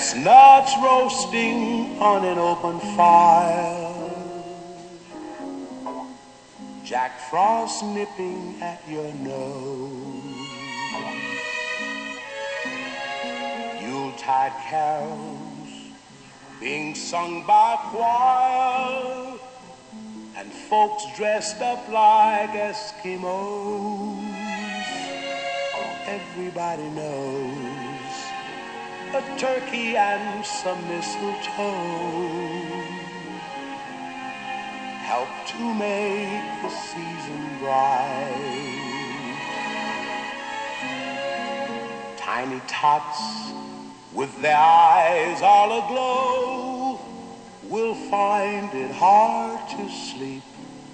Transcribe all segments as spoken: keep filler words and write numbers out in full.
chestnuts roasting on an open fire, Jack Frost nipping at your nose, Yuletide carols being sung by choir, and folks dressed up like Eskimos. Everybody knows a turkey and some mistletoe help to make the season bright. Tiny tots with their eyes all aglow will find it hard to sleep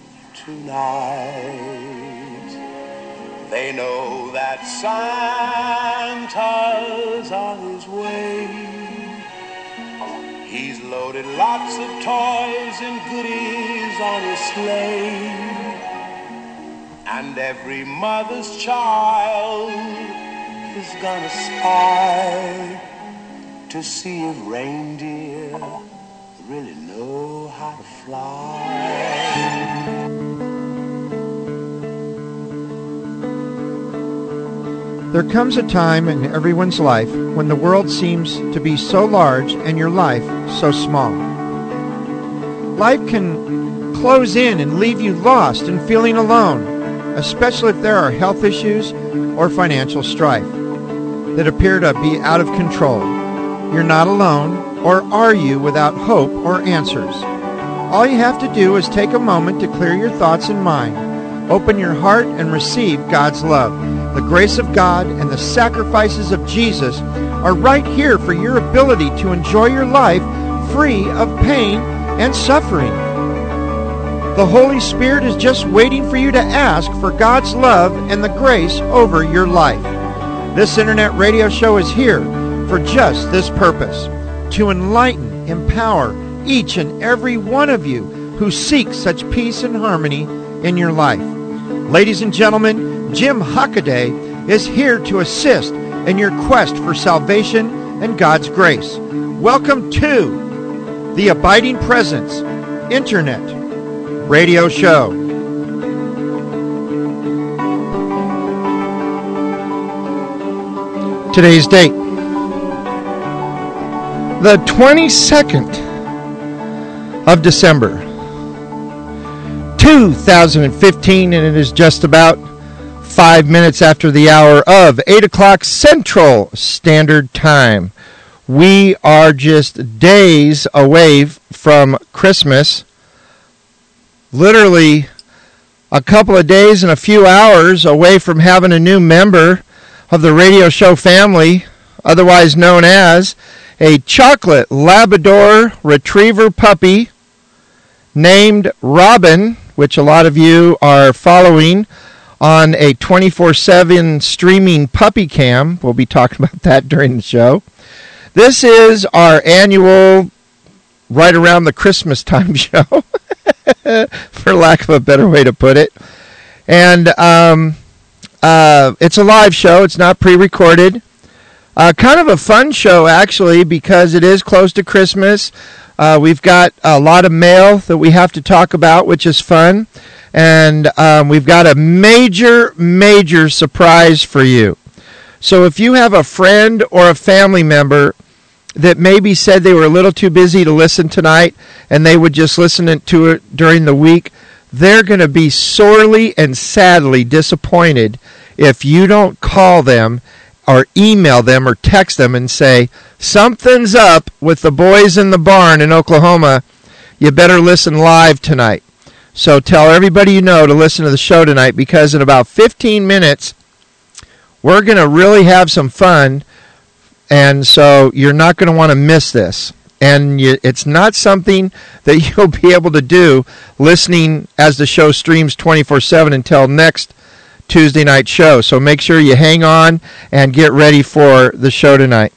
tonight. They know that Santa's on his way. He's loaded lots of toys and goodies on his sleigh, and every mother's child is gonna spy to see if reindeer really know how to fly. There comes a time in everyone's life when the world seems to be so large and your life so small. Life can close in and leave you lost and feeling alone, especially if there are health issues or financial strife that appear to be out of control. You're not alone, or are you without hope or answers? All you have to do is take a moment to clear your thoughts and mind, open your heart, and receive God's love. The grace of God and the sacrifices of Jesus are right here for your ability to enjoy your life free of pain and suffering. The Holy Spirit is just waiting for you to ask for God's love and the grace over your life. This internet radio show is here for just this purpose, to enlighten, empower each and every one of you who seek such peace and harmony in your life. Ladies and gentlemen, Jim Hockaday is here to assist in your quest for salvation and God's grace. Welcome to the Abiding Presence Internet Radio Show. Today's date, the twenty-second of December, two thousand fifteen, and it is just about five minutes after the hour of eight o'clock Central Standard Time. We are just days away from Christmas. Literally a couple of days and a few hours away from having a new member of the radio show family, otherwise known as a chocolate Labrador Retriever puppy named Robin, which a lot of you are following on a twenty-four seven streaming puppy cam. We'll be talking about that during the show. This is our annual right around the Christmas time show, for lack of a better way to put it. And um, uh, it's a live show. It's not pre-recorded. Uh, kind of a fun show, actually, because it is close to Christmas. Uh, we've got a lot of mail that we have to talk about, which is fun. And um, we've got a major, major surprise for you. So if you have a friend or a family member that maybe said they were a little too busy to listen tonight and they would just listen to it during the week, they're going to be sorely and sadly disappointed if you don't call them or email them or text them and say, something's up with the boys in the barn in Oklahoma. You better listen live tonight. So tell everybody you know to listen to the show tonight, because in about fifteen minutes, we're going to really have some fun. And so you're not going to want to miss this. And you, it's not something that you'll be able to do listening as the show streams twenty-four seven until next Tuesday night show. So make sure you hang on and get ready for the show tonight.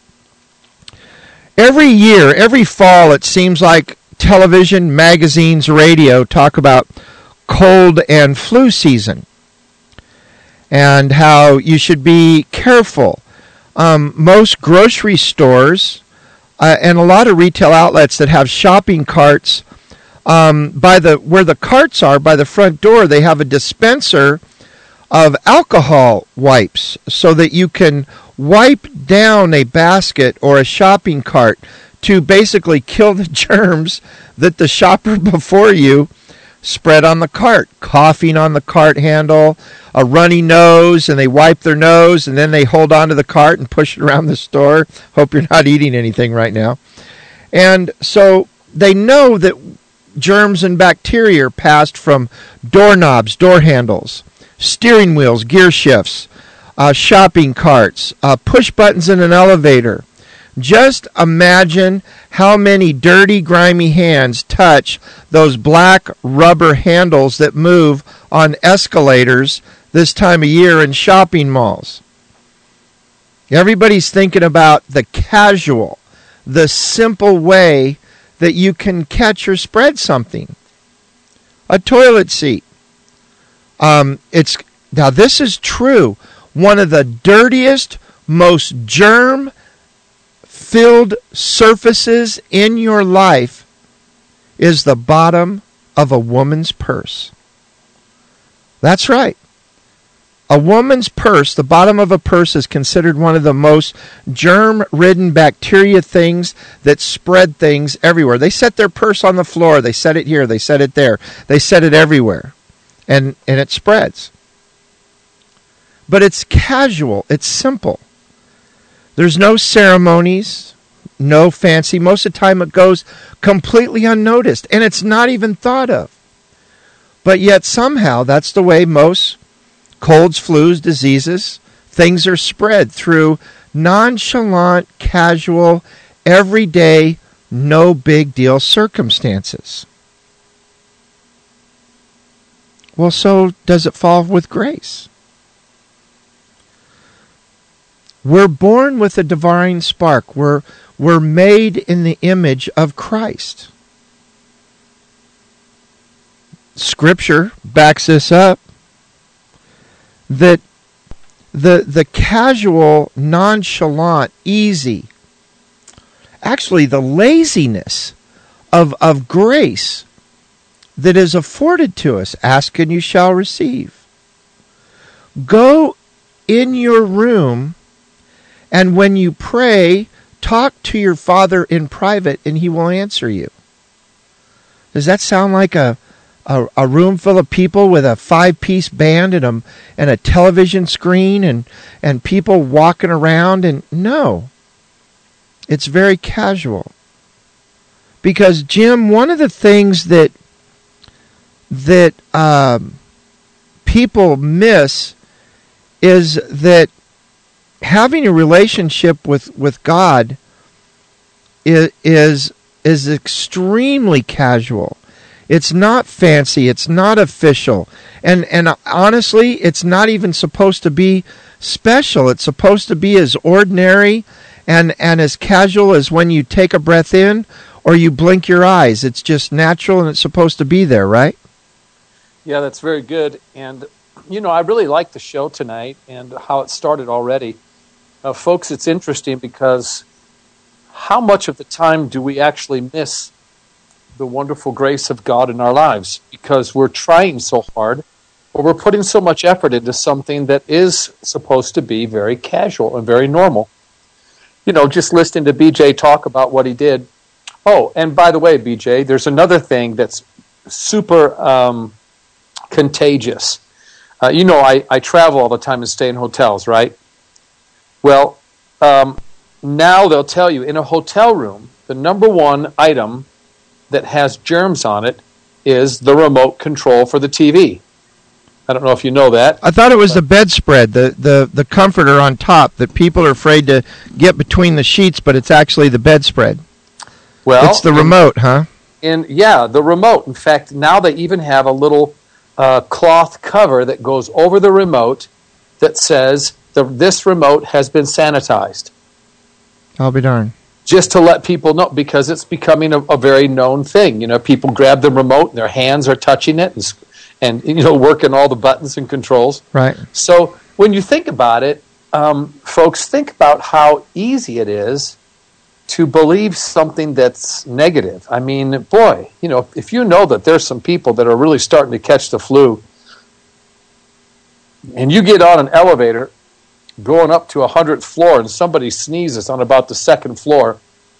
Every year, every fall, it seems like television, magazines, radio talk about cold and flu season and how you should be careful. Um, most grocery stores uh, and a lot of retail outlets that have shopping carts. Um, by the where the carts are, by the front door, they have a dispenser of alcohol wipes so that you can wipe down a basket or a shopping cart to basically kill the germs that the shopper before you spread on the cart. Coughing on the cart handle, a runny nose, and they wipe their nose, and then they hold onto the cart and push it around the store. Hope you're not eating anything right now. And so they know that germs and bacteria are passed from doorknobs, door handles, steering wheels, gear shifts, uh, shopping carts, uh, push buttons in an elevator. Just imagine how many dirty, grimy hands touch those black rubber handles that move on escalators this time of year in shopping malls. Everybody's thinking about the casual, the simple way that you can catch or spread something. A toilet seat. Um, it's now this is true. One of the dirtiest, most germ-filled surfaces in your life is the bottom of a woman's purse. That's right. A woman's purse, the bottom of a purse, is considered one of the most germ-ridden bacteria things that spread things everywhere. They set their purse on the floor. They set it here. They set it there. They set it everywhere. And, and it spreads. But it's casual. It's simple. There's no ceremonies, no fancy. Most of the time it goes completely unnoticed. And it's not even thought of. But yet somehow that's the way most colds, flus, diseases, things are spread through nonchalant, casual, everyday, no big deal circumstances. Well, so does it fall with grace? We're born with a divine spark. We're, we're made in the image of Christ. Scripture backs this up. That the the casual, nonchalant, easy, actually the laziness of, of grace that is afforded to us. Ask and you shall receive. Go in your room, and when you pray, talk to your Father in private, and He will answer you. Does that sound like a A, a room full of people with a five-piece band and a, and a television screen and, and people walking around? And no, it's very casual. Because, Jim, one of the things that that um, people miss is that having a relationship with, with God is, is is extremely casual. It's not fancy. It's not official. And and honestly, it's not even supposed to be special. It's supposed to be as ordinary and, and as casual as when you take a breath in or you blink your eyes. It's just natural and it's supposed to be there, right? Yeah, that's very good. And, you know, I really like the show tonight and how it started already. Uh, folks, it's interesting because how much of the time do we actually miss the wonderful grace of God in our lives? Because we're trying so hard, or we're putting so much effort into something that is supposed to be very casual and very normal. You know, just listening to B J talk about what he did. Oh, and by the way, B J, there's another thing that's super um, contagious. Uh, you know, I, I travel all the time and stay in hotels, right? Well, um, now they'll tell you, in a hotel room, the number one item that has germs on it is the remote control for the T V. I don't know if you know that. I thought it was the bedspread, the, the, the comforter on top that people are afraid to get between the sheets, but it's actually the bedspread. Well, it's the remote, huh? And yeah, the remote. In fact, now they even have a little uh, cloth cover that goes over the remote that says the, this remote has been sanitized. I'll be darned. Just to let people know, because it's becoming a, a very known thing. You know, people grab the remote and their hands are touching it and, and you know, working all the buttons and controls. Right. So when you think about it, um, folks, think about how easy it is to believe something that's negative. I mean, boy, you know, if you know that there's some people that are really starting to catch the flu, and you get on an elevator going up to a hundredth floor and somebody sneezes on about the second floor,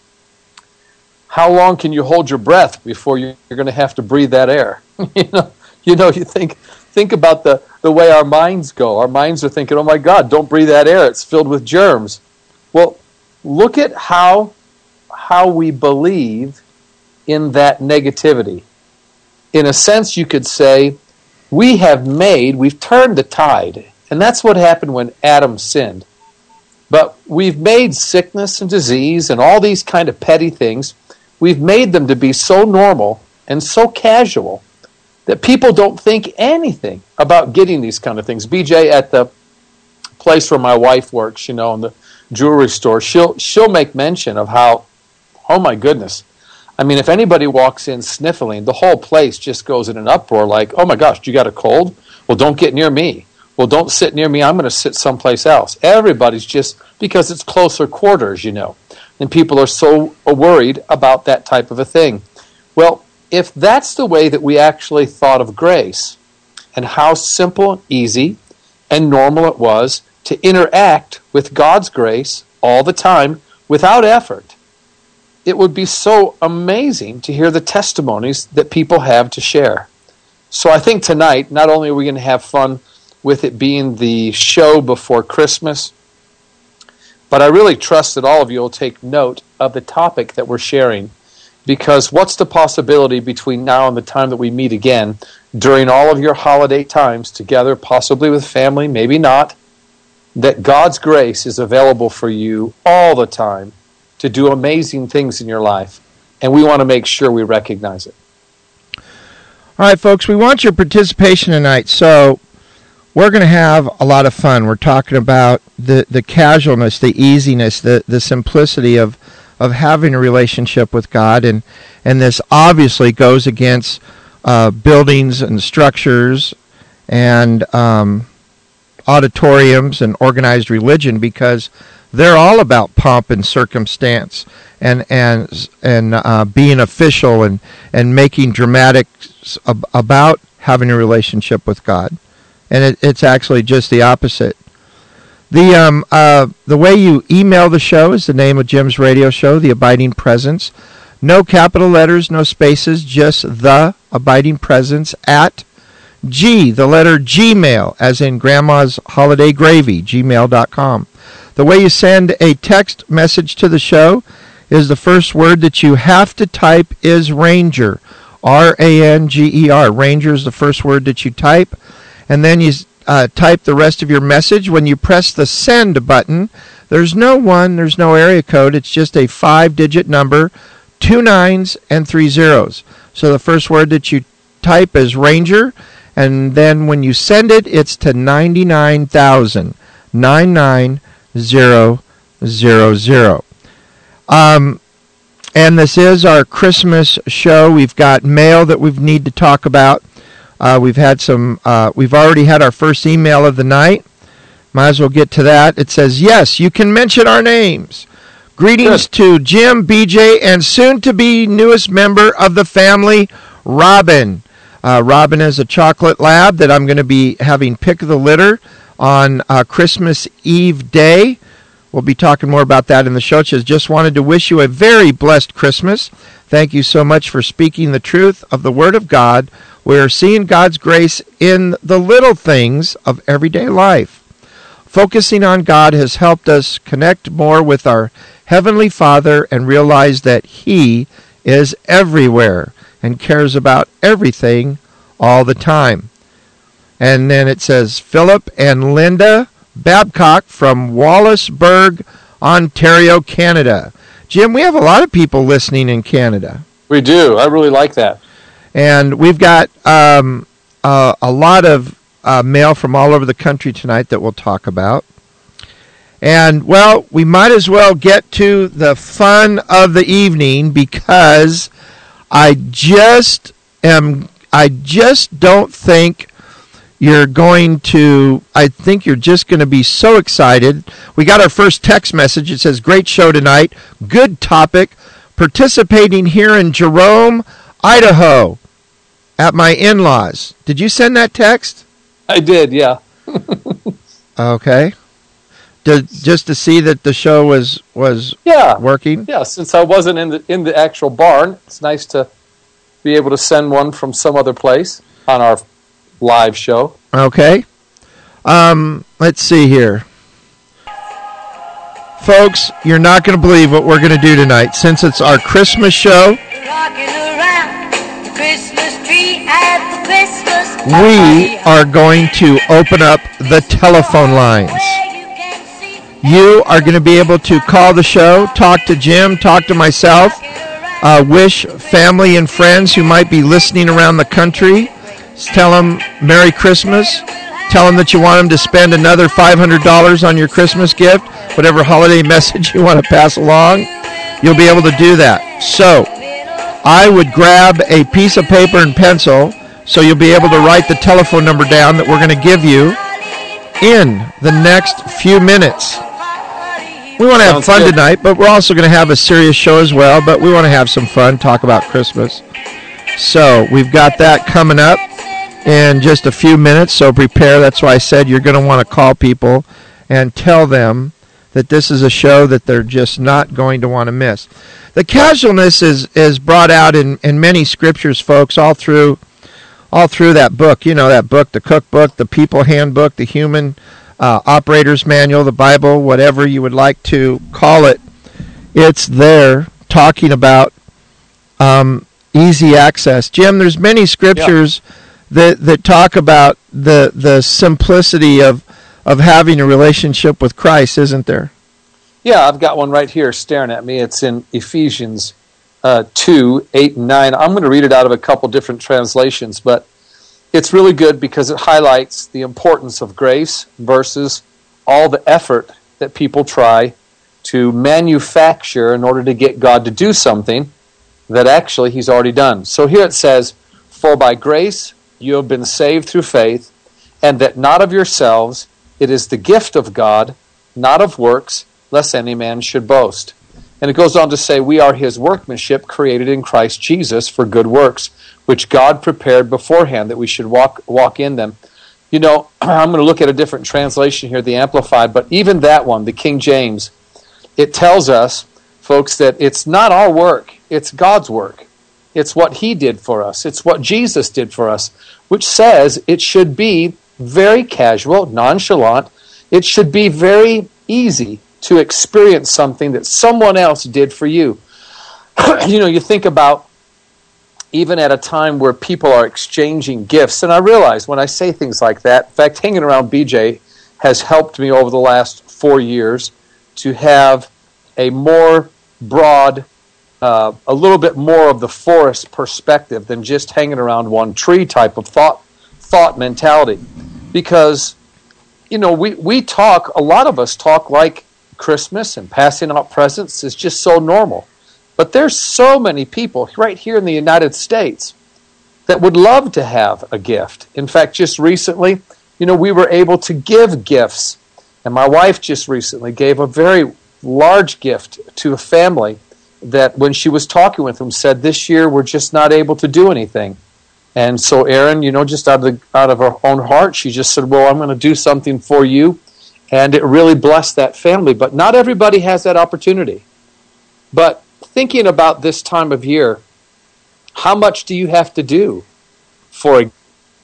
how long can you hold your breath before you're going to have to breathe that air? you know, you know, you think think about the, the way our minds go. Our minds are thinking, oh my God, don't breathe that air. It's filled with germs. Well, look at how how we believe in that negativity. In a sense, you could say, we have made, we've turned the tide. And that's what happened when Adam sinned. But we've made sickness and disease and all these kind of petty things, we've made them to be so normal and so casual that people don't think anything about getting these kind of things. B J, at the place where my wife works, you know, in the jewelry store, she'll she'll make mention of how, oh my goodness, I mean, if anybody walks in sniffling, the whole place just goes in an uproar like, oh my gosh, you got a cold? Well, don't get near me. Well, don't sit near me. I'm going to sit someplace else. Everybody's just, because it's closer quarters, you know. And people are so worried about that type of a thing. Well, if that's the way that we actually thought of grace, and how simple, easy, and normal it was to interact with God's grace all the time without effort, it would be so amazing to hear the testimonies that people have to share. So I think tonight, not only are we going to have fun with it being the show before Christmas, but I really trust that all of you will take note of the topic that we're sharing, because what's the possibility between now and the time that we meet again during all of your holiday times together, possibly with family, maybe not, that God's grace is available for you all the time to do amazing things in your life, and we want to make sure we recognize it. All right, folks, we want your participation tonight, so we're going to have a lot of fun. We're talking about the, the casualness, the easiness, the, the simplicity of, of having a relationship with God, and, and this obviously goes against uh, buildings and structures and um, auditoriums and organized religion, because they're all about pomp and circumstance and and and uh, being official and, and making dramatics ab- about having a relationship with God. And it, it's actually just the opposite. The um uh the way you email the show is the name of Jim's radio show, The Abiding Presence. No capital letters, no spaces, just The Abiding Presence at G, the letter Gmail, as in Grandma's Holiday Gravy, gmail dot com. The way you send a text message to the show is the first word that you have to type is Ranger, R A N G E R. Ranger is the first word that you type. And then you uh, type the rest of your message. When you press the send button, there's no one, there's no area code. It's just a five-digit number, two nines and three zeros. So the first word that you type is Ranger, and then when you send it, it's to ninety-nine thousand, nine nine zero zero zero. Um, and this is our Christmas show. We've got mail that we need to talk about. Uh, we've had some, uh, we've already had our first email of the night. Might as well get to that. It says, yes, you can mention our names. Greetings Good. to Jim, B J, and soon-to-be newest member of the family, Robin. Uh, Robin is a chocolate lab that I'm going to be having pick of the litter on uh, Christmas Eve day. We'll be talking more about that in the show. She says, just wanted to wish you a very blessed Christmas. Thank you so much for speaking the truth of the Word of God. We're seeing God's grace in the little things of everyday life. Focusing on God has helped us connect more with our Heavenly Father and realize that He is everywhere and cares about everything all the time. And then it says, Philip and Linda Babcock from Wallaceburg, Ontario, Canada. Jim, we have a lot of people listening in Canada. We do. I really like that. And we've got um, uh, a lot of uh, mail from all over the country tonight that we'll talk about. And, well, we might as well get to the fun of the evening, because I just am, I just don't think You're going to, I think you're just going to be so excited. We got our first text message. It says, great show tonight. Good topic. Participating here in Jerome, Idaho at my in-laws. Did you send that text? I did, yeah. Okay. Did, just to see that the show was was yeah. working? Yeah, since I wasn't in the in the actual barn, it's nice to be able to send one from some other place on our live show. Okay. Um, let's see here. Folks, you're not going to believe what we're going to do tonight. Since it's our Christmas show, we are going to open up the telephone lines. You are going to be able to call the show, talk to Jim, talk to myself, uh, wish family and friends who might be listening around the country. Tell them Merry Christmas. Tell them that you want them to spend another five hundred dollars on your Christmas gift, whatever holiday message you want to pass along. You'll be able to do that. So, I would grab a piece of paper and pencil so you'll be able to write the telephone number down that we're going to give you in the next few minutes. We want to have fun tonight, but we're also going to have a serious show as well, but we want to have some fun, talk about Christmas. So, we've got that coming up in just a few minutes, so prepare. That's why I said you're going to want to call people and tell them that this is a show that they're just not going to want to miss. The casualness is, is brought out in, in many scriptures, folks, all through all through that book. You know, that book, the cookbook, the people handbook, the human uh, operator's manual, the Bible, whatever you would like to call it. It's there talking about um, easy access. Jim, there's many scriptures yeah. that, that talk about the the simplicity of of having a relationship with Christ, isn't there? Yeah, I've got one right here staring at me. It's in Ephesians uh, two, eight, and nine. I'm going to read it out of a couple different translations, but it's really good because it highlights the importance of grace versus all the effort that people try to manufacture in order to get God to do something that actually He's already done. So here it says, "For by grace you have been saved through faith, and that not of yourselves, it is the gift of God, not of works, lest any man should boast." And it goes on to say, "We are His workmanship, created in Christ Jesus for good works, which God prepared beforehand that we should walk walk in them." You know, I'm going to look at a different translation here, the Amplified, but even that one, the King James, it tells us, folks, that it's not our work, it's God's work. It's what He did for us. It's what Jesus did for us, which says it should be very casual, nonchalant. It should be very easy to experience something that someone else did for you. You know, you think about even at a time where people are exchanging gifts, and I realize when I say things like that, in fact, hanging around B J has helped me over the last four years to have a more broad, uh, a little bit more of the forest perspective than just hanging around one tree type of thought thought mentality. Because, you know, we, we talk, a lot of us talk like Christmas and passing out presents is just so normal. But there's so many people right here in the United States that would love to have a gift. In fact, just recently, you know, we were able to give gifts. And my wife just recently gave a very large gift to a family that when she was talking with them said, this year we're just not able to do anything. And so Erin, you know, just out of the, out of her own heart, she just said, well, I'm going to do something for you. And it really blessed that family. But not everybody has that opportunity. But thinking about this time of year, how much do you have to do for a...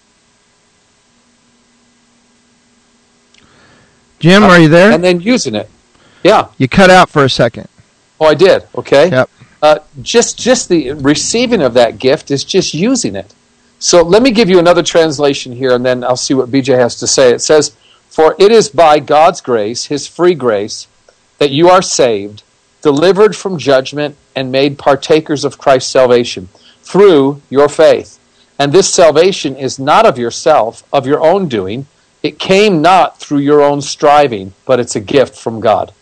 Jim, are you there? And then using it. Yeah. You cut out for a second. Oh, I did. Okay. Yep. Uh, just, just the receiving of that gift is just using it. So let me give you another translation here, and then I'll see what B J has to say. It says, "For it is by God's grace, His free grace, that you are saved, delivered from judgment, and made partakers of Christ's salvation, through your faith. And this salvation is not of yourself, of your own doing. It came not through your own striving, but it's a gift from God."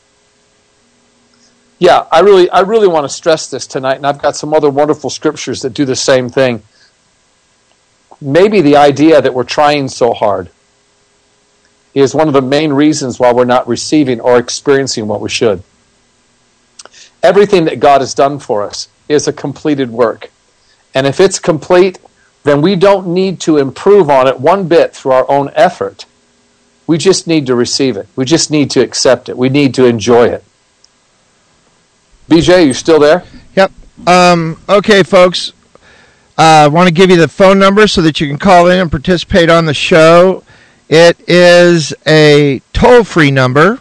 Yeah, I really, I really want to stress this tonight, and I've got some other wonderful scriptures that do the same thing. maybe the idea that we're trying so hard is one of the main reasons why we're not receiving or experiencing what we should. Everything that God has done for us is a completed work. And if it's complete, then we don't need to improve on it one bit through our own effort. We just need to receive it. We just need to accept it. We need to enjoy it. B J, you still there? Yep. Um, okay, folks. I uh, want to give you the phone number so that you can call in and participate on the show. It is a toll-free number,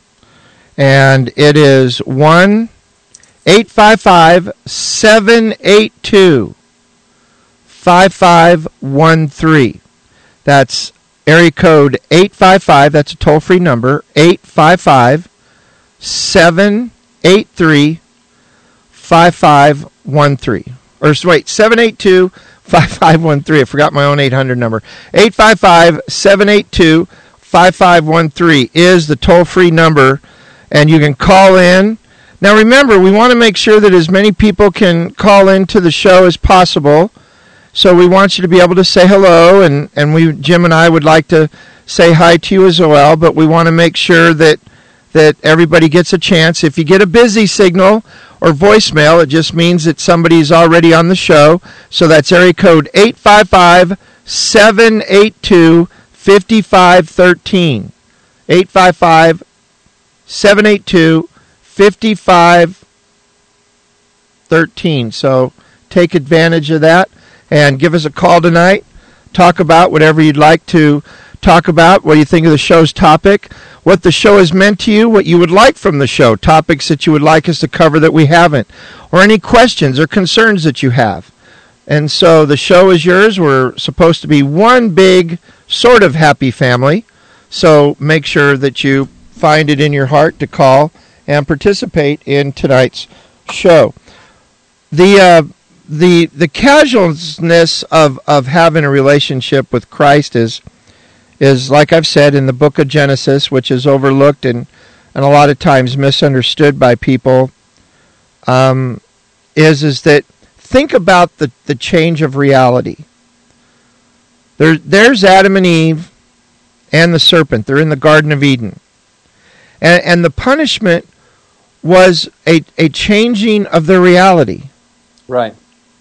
and it is one eight five five, seven eight two, five five one three. That's area code eight five five, that's a toll-free number, eight five five, seven eight three, five five one three. Or wait, seven eight two, five five one three. I forgot my own eight hundred number. eight five five, seven eight two, five five one three is the toll-free number, and you can call in. Now remember, we want to make sure that as many people can call into the show as possible. So we want you to be able to say hello, and, and we, Jim and I would like to say hi to you as well, but we want to make sure that that everybody gets a chance. If you get a busy signal or voicemail, it just means that somebody's already on the show. So that's area code eight five five, seven eight two, five five one three. eight five five, seven eight two, five five one three. So take advantage of that and give us a call tonight. Talk about whatever you'd like to talk about, what you think of the show's topic, what the show has meant to you, what you would like from the show, topics that you would like us to cover that we haven't, or any questions or concerns that you have. And so the show is yours. We're supposed to be one big sort of happy family, so make sure that you find it in your heart to call and participate in tonight's show. The uh, the the casualness of, of having a relationship with Christ is is, like I've said, in the book of Genesis, which is overlooked and, and a lot of times misunderstood by people, um, is is that think about the, the change of reality. There, there's Adam and Eve and the serpent. They're in the Garden of Eden. And, and the punishment was a, a changing of their reality. Right.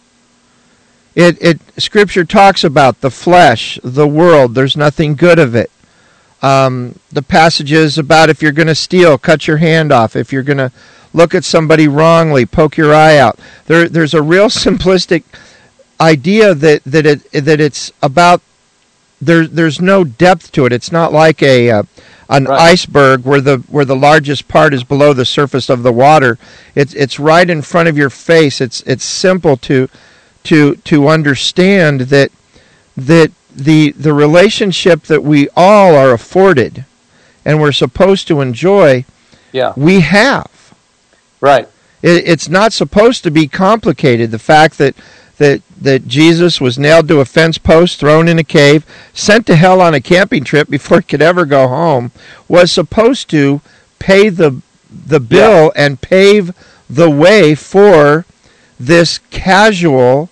It, it Scripture talks about the flesh, the world. There's nothing good of it. Um, the passages about if you're going to steal, cut your hand off. If you're going to look at somebody wrongly, poke your eye out. There, there's a real simplistic idea that that it that it's about. There, there's no depth to it. It's not like a uh, an right. iceberg where the where the largest part is below the surface of the water. It's it's right in front of your face. It's it's simple to. to to understand that that the the relationship that we all are afforded and we're supposed to enjoy, yeah. we have. Right. It, it's not supposed to be complicated. The fact that, that that Jesus was nailed to a fence post, thrown in a cave, sent to hell on a camping trip before he could ever go home, was supposed to pay the the bill yeah. and pave the way for this casual,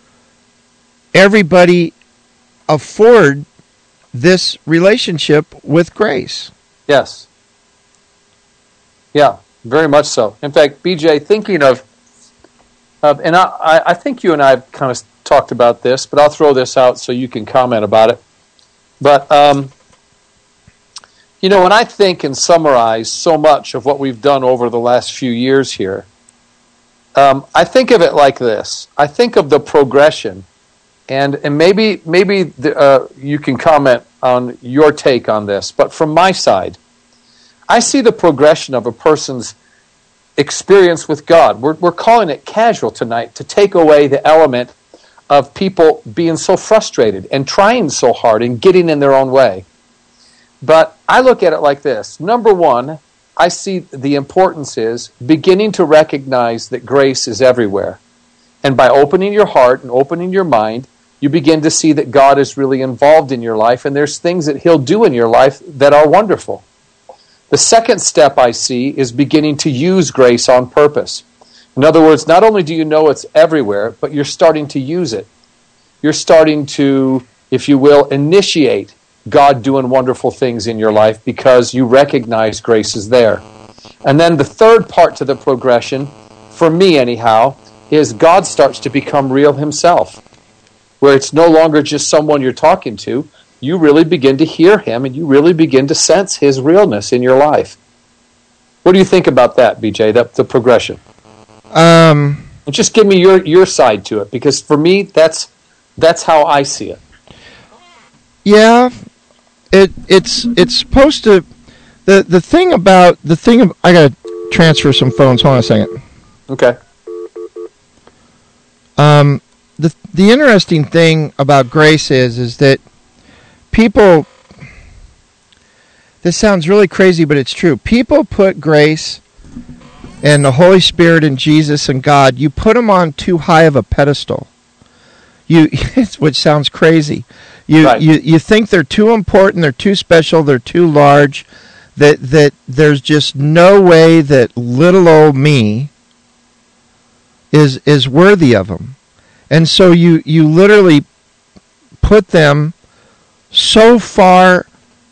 everybody afford this relationship with grace. Yes. Yeah, very much so. In fact, B J, thinking of, uh, and I, I think you and I have kind of talked about this, but I'll throw this out so you can comment about it. But, um, you know, when I think and summarize so much of what we've done over the last few years here, Um, I think of it like this. I think of the progression, and and maybe maybe the, uh, you can comment on your take on this. But from my side, I see the progression of a person's experience with God. We're we're calling it casual tonight to take away the element of people being so frustrated and trying so hard and getting in their own way. But I look at it like this. Number one, I see the importance is beginning to recognize that grace is everywhere. And by opening your heart and opening your mind, you begin to see that God is really involved in your life, and there's things that He'll do in your life that are wonderful. The second step I see is beginning to use grace on purpose. In other words, not only do you know it's everywhere, but you're starting to use it. you're starting to, if you will, initiate God doing wonderful things in your life because you recognize grace is there. And then the third part to the progression, for me anyhow, is God starts to become real himself, where it's no longer just someone you're talking to. You really begin to hear him, and you really begin to sense his realness in your life. What do you think about that, B J, that, the progression? Um, Just give me your, your side to it, because for me, that's that's how I see it. Yeah, it it's it's supposed to. The the thing about the thing of, I gotta transfer some phones. Hold on a second. Okay. Um, the the interesting thing about grace is is that people. This sounds really crazy, but it's true. People put grace and the Holy Spirit and Jesus and God. You put them on too high of a pedestal. You, which sounds crazy. You Right. you you think they're too important. They're too special. They're too large. That that there's just no way that little old me is is worthy of them. And so you you literally put them so far,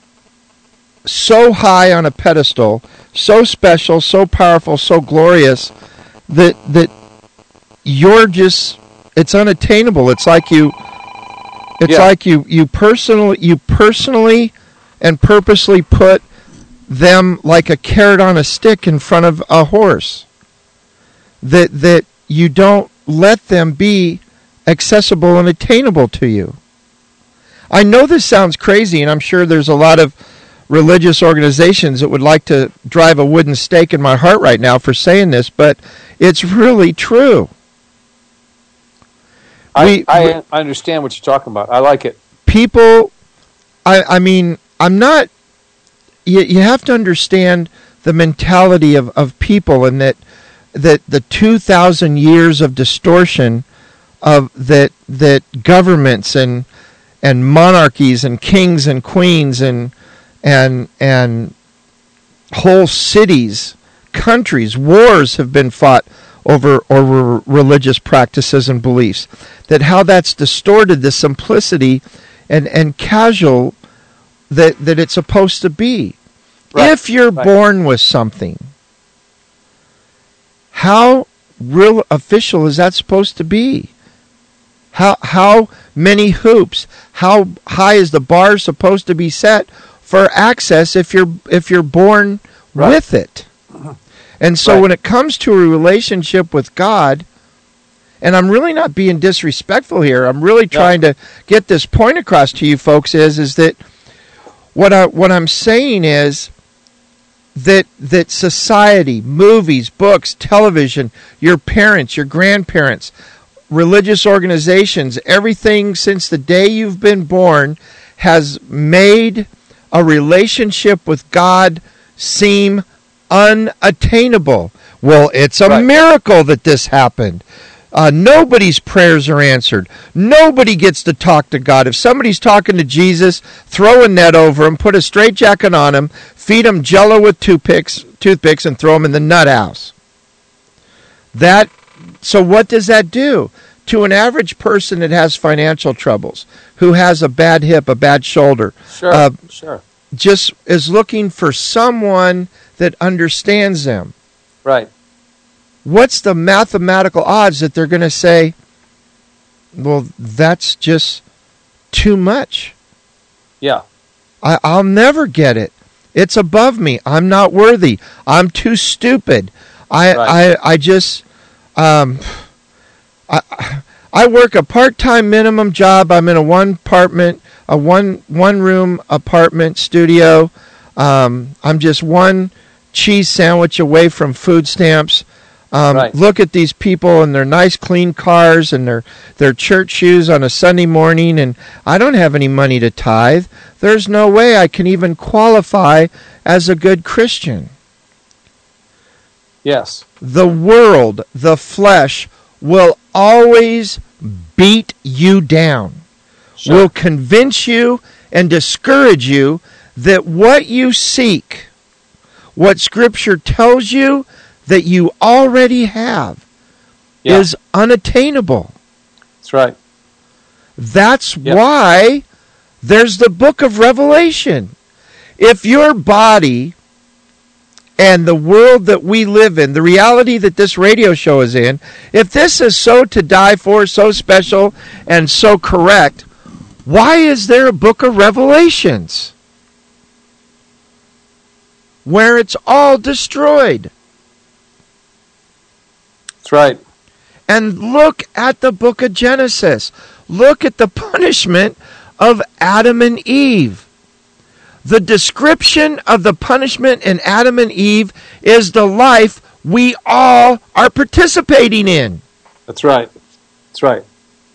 so high on a pedestal, so special, so powerful, so glorious, that that you're just, it's unattainable. It's like you it's Yeah. like you you personally you personally and purposely put them like a carrot on a stick in front of a horse. That that you don't let them be accessible and attainable to you. I know this sounds crazy, and I'm sure there's a lot of religious organizations that would like to drive a wooden stake in my heart right now for saying this, but it's really true. I, We- I, I understand what you're talking about. I like it. People, I, I mean, I'm not, you, you have to understand the mentality of, of people, and that that the two thousand years of distortion of that that governments and and monarchies and kings and queens and and and whole cities, countries, wars have been fought over over religious practices and beliefs. That how that's distorted the simplicity and and casual that that it's supposed to be. Right, If you're right. born with something, how real official is that supposed to be? How how many hoops? How high is the bar supposed to be set for access if you're if you're born Right. with it? And so Right. when it comes to a relationship with God, and I'm really not being disrespectful here, I'm really trying to get this point across to you folks is is that what I what I'm saying is that that society, movies, books, television, your parents, your grandparents, religious organizations, everything since the day you've been born has made a relationship with God seem unattainable. Well, it's a Right. miracle that this happened. Uh, nobody's prayers are answered. Nobody gets to talk to God. If somebody's talking to Jesus, throw a net over him, put a straitjacket on him, feed him Jell-O with toothpicks, toothpicks, and throw him in the nut house. That. So what does that do to an average person that has financial troubles, who has a bad hip, a bad shoulder, Sure, uh, sure. just is looking for someone that understands them? Right. What's the mathematical odds that they're going to say, well, that's just too much. Yeah. I, I'll never get it. It's above me. I'm not worthy. I'm too stupid. I Right. I, I just um I I work a part-time minimum job. I'm in a one apartment, a one one room apartment studio. Um, I'm just one cheese sandwich away from food stamps. Um, Right. Look at these people and their nice clean cars and their, their church shoes on a Sunday morning, and I don't have any money to tithe. There's no way I can even qualify as a good Christian. Yes. The world, the flesh, will always beat you down, Sure. will convince you and discourage you that what you seek, what Scripture tells you that you already have, Yeah. is unattainable. That's right. That's Yep. why there's the book of Revelation. If your body and the world that we live in, the reality that this radio show is in, if this is so to die for, so special, and so correct, why is there a book of Revelations where it's all destroyed? That's right. And look at the book of Genesis. Look at the punishment of Adam and Eve. The description of the punishment in Adam and Eve is the life we all are participating in. That's right. That's right.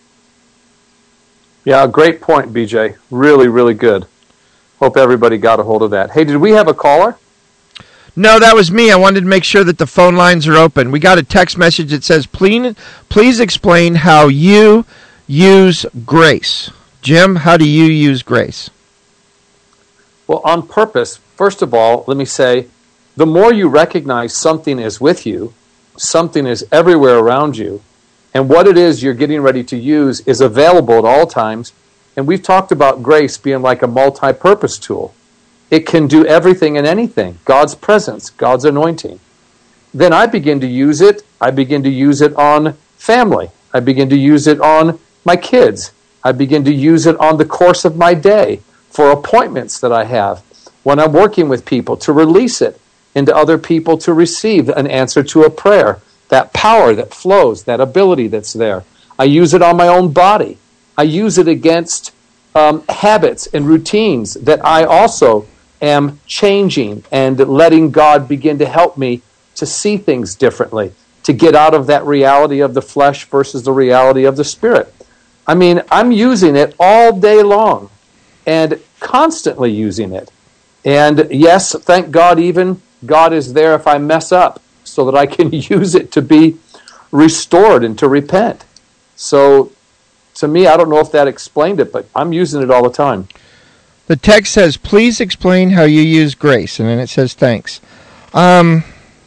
Yeah, great point, B J. Really, really good. Hope everybody got a hold of that. Hey, did we have a caller? No, that was me. I wanted to make sure that the phone lines are open. We got a text message that says, please, please explain how you use grace. Jim, how do you use grace? Well, on purpose, first of all, let me say, the more you recognize something is with you, something is everywhere around you, and what it is you're getting ready to use is available at all times. And we've talked about grace being like a multi-purpose tool. It can do everything and anything. God's presence, God's anointing. Then I begin to use it. I begin to use it on family. I begin to use it on my kids. I begin to use it on the course of my day for appointments that I have. When I'm working with people, to release it into other people to receive an answer to a prayer. That power that flows, that ability that's there. I use it on my own body. I use it against um, habits and routines that I also am changing and letting God begin to help me to see things differently, to get out of that reality of the flesh versus the reality of the spirit. I mean, I'm using it all day long and constantly using it. And yes, thank God even God is there if I mess up so that I can use it to be restored and to repent. So to me, I don't know if that explained it, but I'm using it all the time. The text says, please explain how you use grace. And then it says, thanks. Um,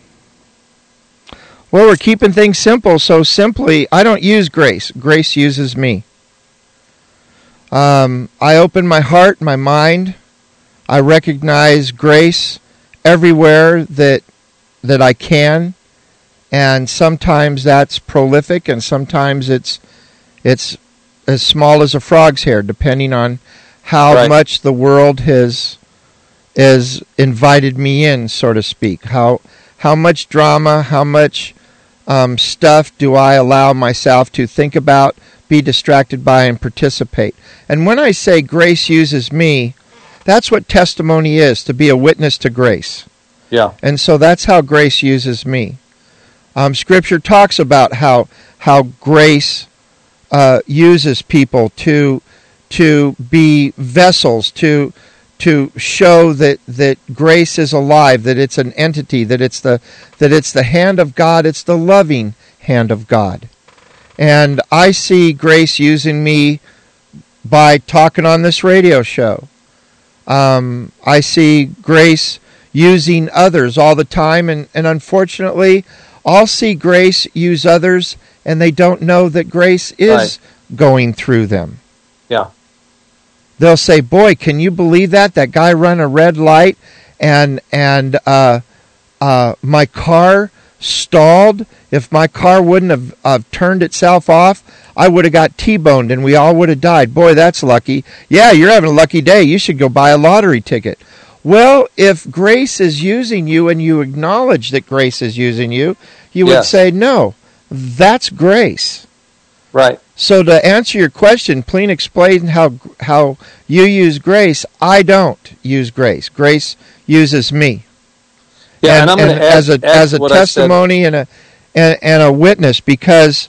well, we're keeping things simple. So simply, I don't use grace. Grace uses me. Um, I open my heart, my mind. I recognize grace everywhere that that I can. And sometimes that's prolific, and sometimes it's it's as small as a frog's hair, depending on how right. much the world has has invited me in, so to speak. How how much drama, how much um, stuff do I allow myself to think about, be distracted by, and participate? And when I say grace uses me, that's what testimony is, to be a witness to grace. Yeah. And so that's how grace uses me. Um, Scripture talks about how how grace uh, uses people to to be vessels, to to show that, that grace is alive, that it's an entity, that it's the that it's the hand of God, it's the loving hand of God. And I see grace using me by talking on this radio show. Um, I see grace using others all the time, and, and unfortunately, I'll see grace use others, and they don't know that grace is right. going through them. Yeah. They'll say, boy, can you believe that? That guy run a red light, and and uh, uh, my car stalled. If my car wouldn't have uh, turned itself off, I would have got T-boned, and we all would have died. Boy, that's lucky. Yeah, you're having a lucky day. You should go buy a lottery ticket. Well, if grace is using you and you acknowledge that grace is using you, you would yes. say, no, that's grace. Right. So to answer your question, please explain how how you use grace. I don't use grace. Grace uses me. Yeah, and, and, I'm going to add, as a add as a what testimony and a and, and a witness, because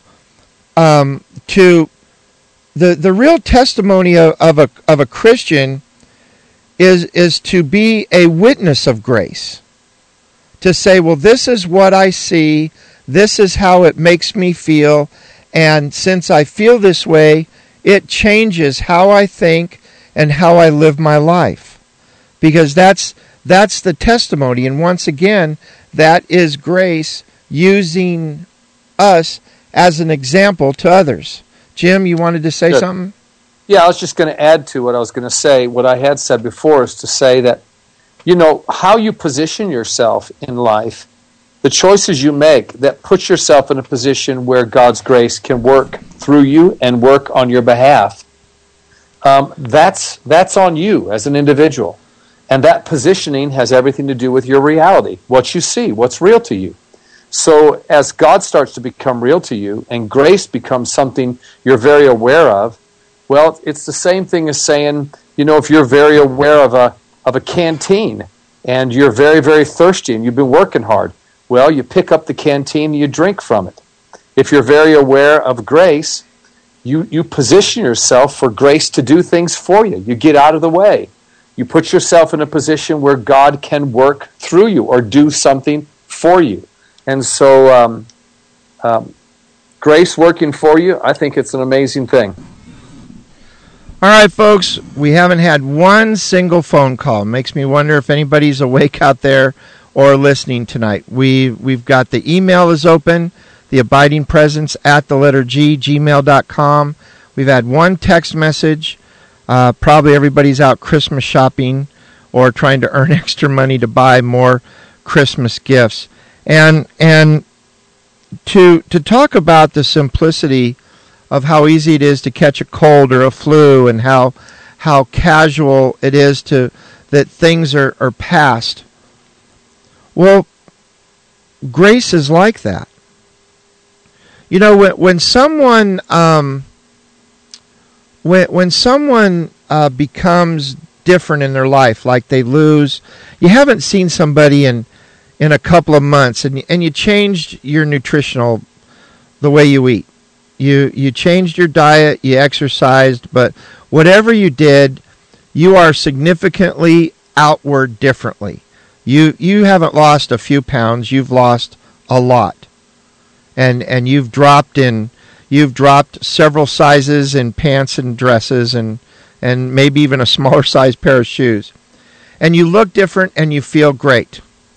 um, to the the real testimony of, of a of a Christian is is to be a witness of grace. To say, well, this is what I see, this is how it makes me feel, and since I feel this way, it changes how I think and how I live my life. Because that's that's the testimony, and once again, that is grace using us as an example to others. Jim, you wanted to say Good. something? Yeah, I was just going to add to what I was going to say. What I had said before is to say that, you know, how you position yourself in life, the choices you make that put yourself in a position where God's grace can work through you and work on your behalf, um, that's that's on you as an individual. And that positioning has everything to do with your reality, what you see, what's real to you. So as God starts to become real to you and grace becomes something you're very aware of, well, it's the same thing as saying, you know, if you're very aware of a of a canteen and you're very, very thirsty and you've been working hard, well, you pick up the canteen and you drink from it. If you're very aware of grace, you, you position yourself for grace to do things for you. You get out of the way. You put yourself in a position where God can work through you or do something for you. And so um, um, grace working for you, I think it's an amazing thing. All right, folks, we haven't had one single phone call. Makes me wonder if anybody's awake out there or listening tonight. We, we've got the email is open, the abiding presence at the letter G, gmail dot com. We've had one text message. Uh, probably everybody's out Christmas shopping or trying to earn extra money to buy more Christmas gifts. And and to to talk about the simplicity of how easy it is to catch a cold or a flu and how how casual it is to that things are, are past. Well, grace is like that. You know, when when someone um, when when someone uh, becomes different in their life, like they lose, you haven't seen somebody in in a couple of months, and and you changed your nutritional, the way you eat. You you changed your diet, you exercised, but whatever you did, you are significantly outward differently. You you haven't lost a few pounds, you've lost a lot. And and you've dropped in you've dropped several sizes in pants and dresses and and maybe even a smaller size pair of shoes. And you look different and you feel great.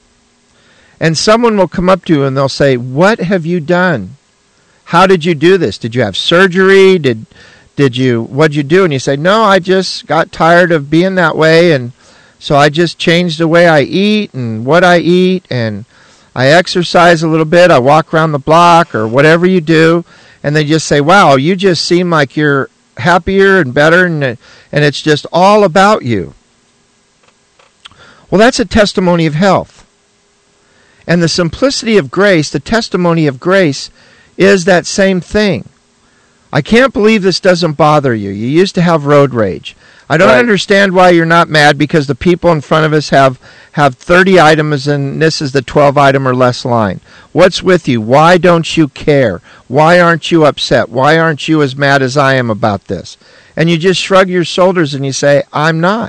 And someone will come up to you and they'll say, "What have you done? How did you do this? Did you have surgery? Did did you what'd you do?" And you say, "No, I just got tired of being that way, and so I just changed the way I eat and what I eat, and I exercise a little bit, I walk around the block," or whatever you do. And they just say, "Wow, you just seem like you're happier and better, and and it's just all about you." Well, that's a testimony of health. And the simplicity of grace, the testimony of grace, is that same thing. I can't believe this doesn't bother you. You used to have road rage. I don't right. understand why you're not mad, because the people in front of us have, have thirty items and this is the twelve item or less line. What's with you? Why don't you care? Why aren't you upset? Why aren't you as mad as I am about this? And you just shrug your shoulders and you say, "I'm not."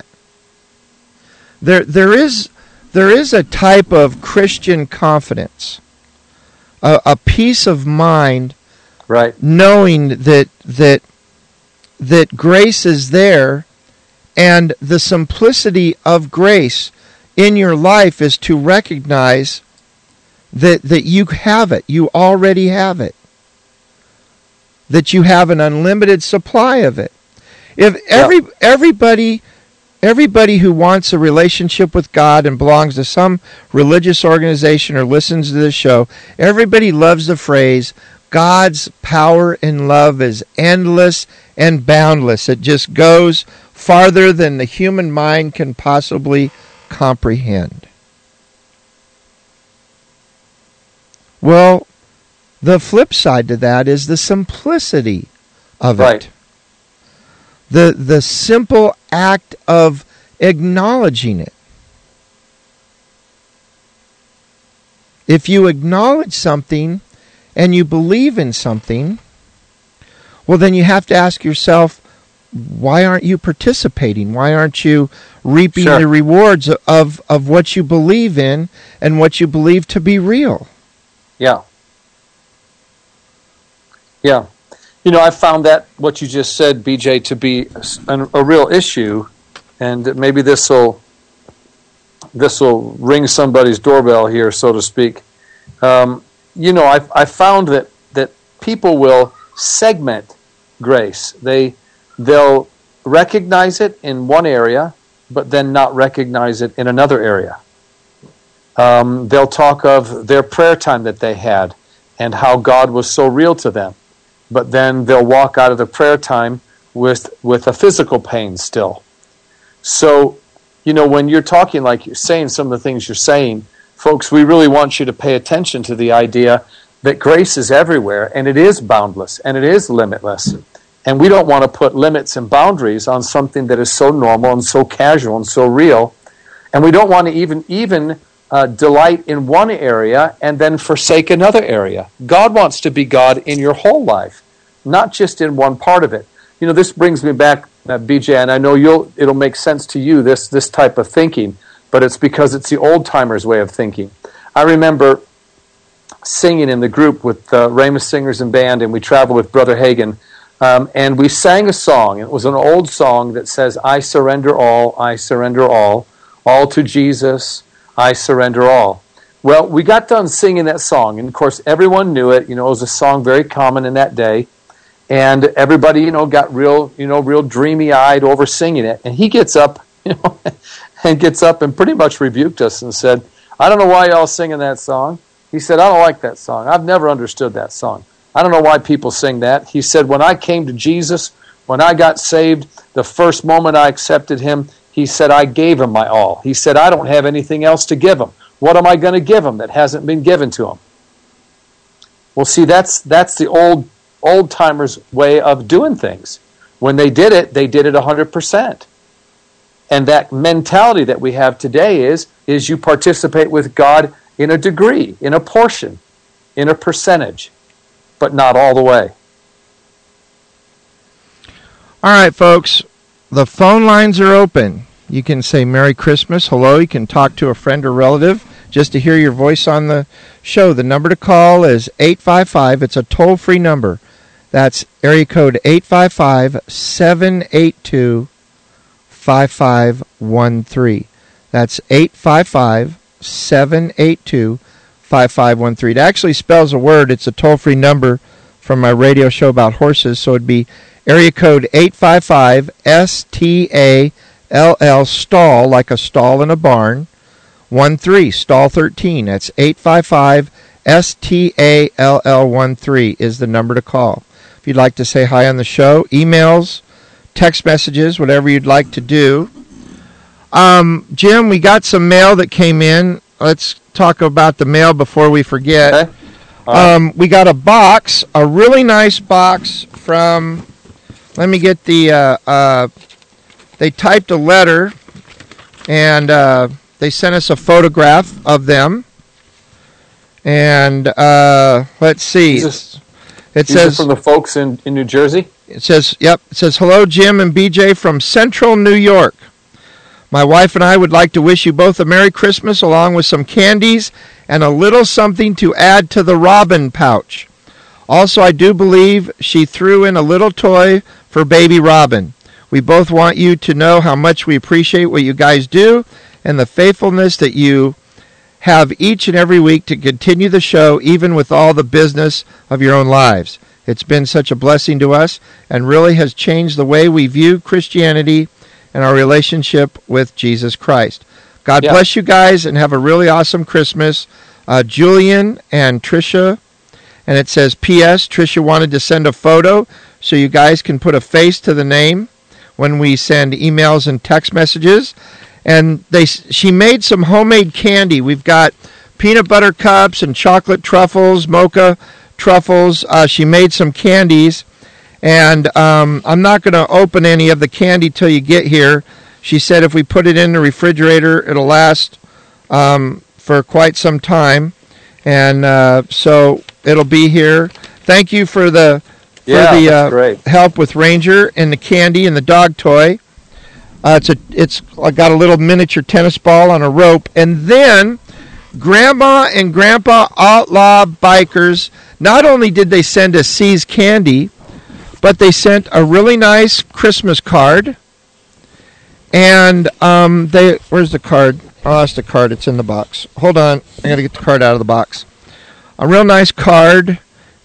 There, there is, there is a type of Christian confidence, a, a peace of mind, right, knowing that that that grace is there, and the simplicity of grace in your life is to recognize that that you have it, you already have it, that you have an unlimited supply of it. If every yeah. everybody everybody who wants a relationship with God and belongs to some religious organization or listens to this show, everybody loves the phrase, "God's power and love is endless and boundless." It just goes farther than the human mind can possibly comprehend. Well, the flip side to that is the simplicity of right. it. The, the simple act of acknowledging it. If you acknowledge something and you believe in something, well, then you have to ask yourself, why aren't you participating? Why aren't you reaping sure. the rewards of, of what you believe in and what you believe to be real? Yeah. Yeah. You know, I found that, what you just said, B J, to be a, a real issue, and maybe this will this will ring somebody's doorbell here, so to speak. Um, you know, I I found that that people will segment grace. They they'll recognize it in one area, but then not recognize it in another area. Um, they'll talk of their prayer time that they had and how God was so real to them. But then they'll walk out of the prayer time with with a physical pain still. So, you know, when you're talking like you're saying some of the things you're saying, folks, we really want you to pay attention to the idea that grace is everywhere, and it is boundless, and it is limitless. And we don't want to put limits and boundaries on something that is so normal and so casual and so real. And we don't want to even even uh, delight in one area and then forsake another area. God wants to be God in your whole life, not just in one part of it. You know, this brings me back, uh, B J, and I know you'll it'll make sense to you, this this type of thinking, but it's because it's the old-timers' way of thinking. I remember singing in the group with uh, Ramus Singers and Band, and we traveled with Brother Hagin, um, and we sang a song. It was an old song that says, I surrender all, I surrender all, all to Jesus, I surrender all. Well, we got done singing that song, and of course everyone knew it. You know, it was a song very common in that day, and everybody, you know, got real, you know, real dreamy-eyed over singing it. And he gets up, you know, and gets up and pretty much rebuked us and said, I don't know why y'all singing that song. He said, I don't like that song. I've never understood that song. I don't know why people sing that. He said, when I came to Jesus, when I got saved, the first moment I accepted him, he said, I gave him my all. He said, I don't have anything else to give him. What am I going to give him that hasn't been given to him? Well, see, that's that's the old old-timers' way of doing things. When they did it, they did it one hundred percent. And that mentality that we have today is, is you participate with God in a degree, in a portion, in a percentage, but not all the way. All right, folks, the phone lines are open. You can say Merry Christmas, hello. You can talk to a friend or relative just to hear your voice on the show. The number to call is eight five five. It's a toll-free number. That's area code eight five five, seven eight two, five five one three. That's eight five five, seven eight two, five five one three. It actually spells a word. It's a toll-free number from my radio show about horses, so it'd be area code eight five five, S T A L L, stall, like a stall in a barn, one three, stall thirteen. That's eight five five, S T A L L one three is the number to call. If you'd like to say hi on the show, emails, text messages, whatever you'd like to do. Um, Jim, we got some mail that came in. Let's talk about the mail before we forget. Okay. Right. Um, we got a box, a really nice box from, let me get the, uh, uh, they typed a letter, and uh, they sent us a photograph of them. And uh, let's see. This, it these says are from the folks in, in New Jersey? It says, yep, it says, hello, Jim and B J from Central New York. My wife and I would like to wish you both a Merry Christmas along with some candies and a little something to add to the Robin pouch. Also, I do believe she threw in a little toy for baby Robin. We both want you to know how much we appreciate what you guys do and the faithfulness that you have each and every week to continue the show, even with all the business of your own lives. It's been such a blessing to us and really has changed the way we view Christianity and our relationship with Jesus Christ. God yeah. bless you guys and have a really awesome Christmas. Uh, Julian and Tricia, and it says, P S Tricia wanted to send a photo so you guys can put a face to the name when we send emails and text messages. And they, she made some homemade candy. We've got peanut butter cups and chocolate truffles, mocha truffles. Uh, she made some candies. And um, I'm not going to open any of the candy till you get here. She said if we put it in the refrigerator, it'll last um, for quite some time. And uh, so it'll be here. Thank you for the for yeah, the uh, great. help with Ranger and the candy and the dog toy. Uh, it's a it's I got a little miniature tennis ball on a rope. And then Grandma and Grandpa Outlaw Bikers, not only did they send us C's candy, but they sent a really nice Christmas card. And um, they where's the card? I lost the card. It's in the box. Hold on. I got to get the card out of the box. A real nice card.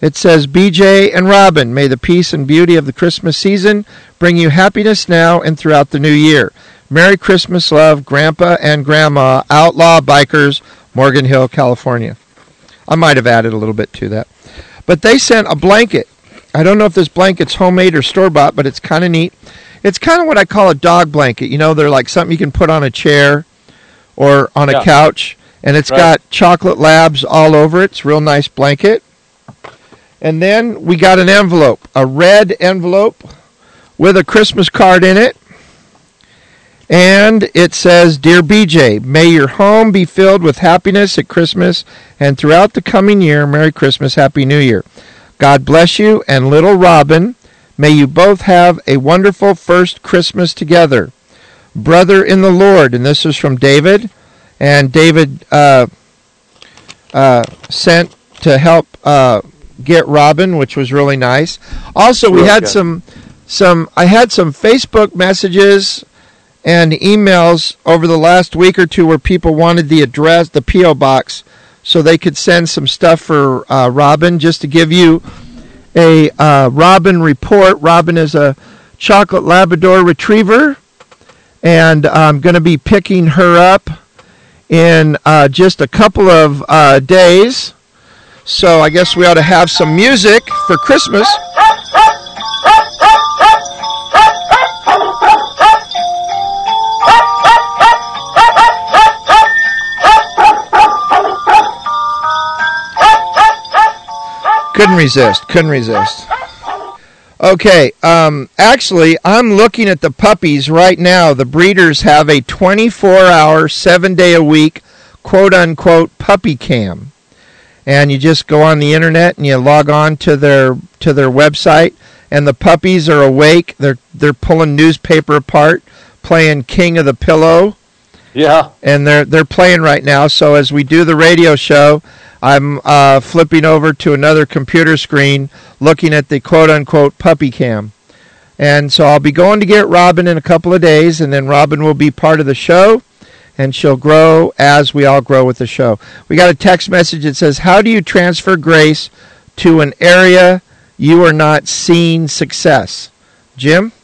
It says, B J and Robin, may the peace and beauty of the Christmas season bring you happiness now and throughout the new year. Merry Christmas, love, Grandpa and Grandma, Outlaw Bikers, Morgan Hill, California. I might have added a little bit to that. But they sent a blanket. I don't know if this blanket's homemade or store-bought, but it's kind of neat. It's kind of what I call a dog blanket. You know, they're like something you can put on a chair or on a yeah. couch. And it's right. got chocolate labs all over it. It's a real nice blanket. And then we got an envelope, a red envelope with a Christmas card in it. And it says, Dear B J, may your home be filled with happiness at Christmas and throughout the coming year. Merry Christmas, Happy New Year. God bless you and little Robin. May you both have a wonderful first Christmas together. Brother in the Lord. And this is from David. And David uh, uh, sent to help uh, get Robin, which was really nice. Also, we had some, some. I had some Facebook messages and emails over the last week or two where people wanted the address, the P O box, so they could send some stuff for uh, Robin. Just to give you a uh, Robin report. Robin is a chocolate Labrador Retriever, and I'm going to be picking her up in uh, just a couple of uh, days. So I guess we ought to have some music for Christmas. Couldn't resist, couldn't resist. Okay, um, actually, I'm looking at the puppies right now. The breeders have a twenty-four hour, seven-day-a-week, quote-unquote, puppy cam. And you just go on the internet and you log on to their to their website, and the puppies are awake. They're they're pulling newspaper apart, playing King of the Pillow. Yeah. And they're they're playing right now. So as we do the radio show, I'm uh, flipping over to another computer screen, looking at the quote-unquote puppy cam. And so I'll be going to get Robin in a couple of days, and then Robin will be part of the show, and she'll grow as we all grow with the show. We got a text message that says, how do you transfer grace to an area you are not seeing success? Jim?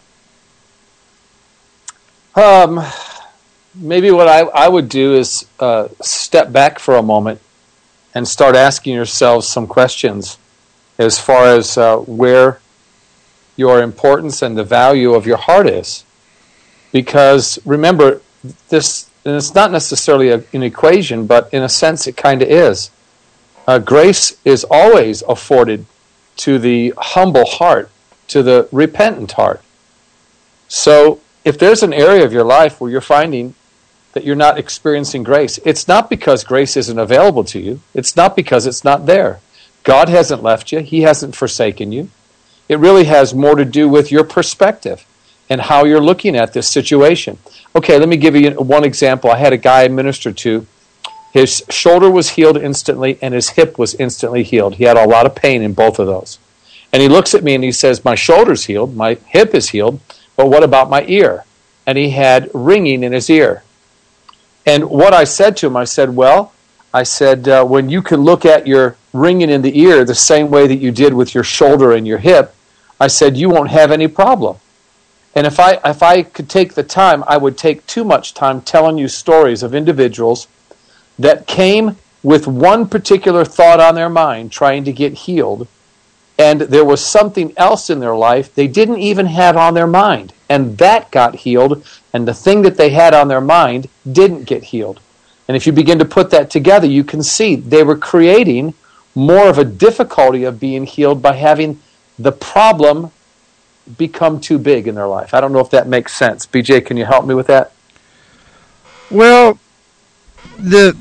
Um, maybe what I, I would do is uh, step back for a moment and start asking yourselves some questions as far as uh, where your importance and the value of your heart is. Because remember, this, and it's not necessarily a, an equation, but in a sense it kind of is. Uh, grace is always afforded to the humble heart, to the repentant heart. So if there's an area of your life where you're finding that you're not experiencing grace, it's not because grace isn't available to you. It's not because it's not there. God hasn't left you. He hasn't forsaken you. It really has more to do with your perspective and how you're looking at this situation. Okay, let me give you one example. I had a guy I ministered to. His shoulder was healed instantly and his hip was instantly healed. He had a lot of pain in both of those. And he looks at me and he says, my shoulder's healed, my hip is healed, but what about my ear? And he had ringing in his ear. And what I said to him, I said, well, I said, uh, when you can look at your ringing in the ear the same way that you did with your shoulder and your hip, I said, you won't have any problem. And if I if I could take the time, I would take too much time telling you stories of individuals that came with one particular thought on their mind trying to get healed, and there was something else in their life they didn't even have on their mind, and that got healed, and the thing that they had on their mind didn't get healed. And if you begin to put that together, you can see they were creating more of a difficulty of being healed by having the problem become too big in their life. I don't know if that makes sense. B J, can you help me with that? Well, the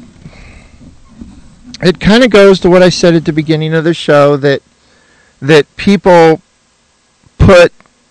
it kind of goes to what I said at the beginning of the show, that that people put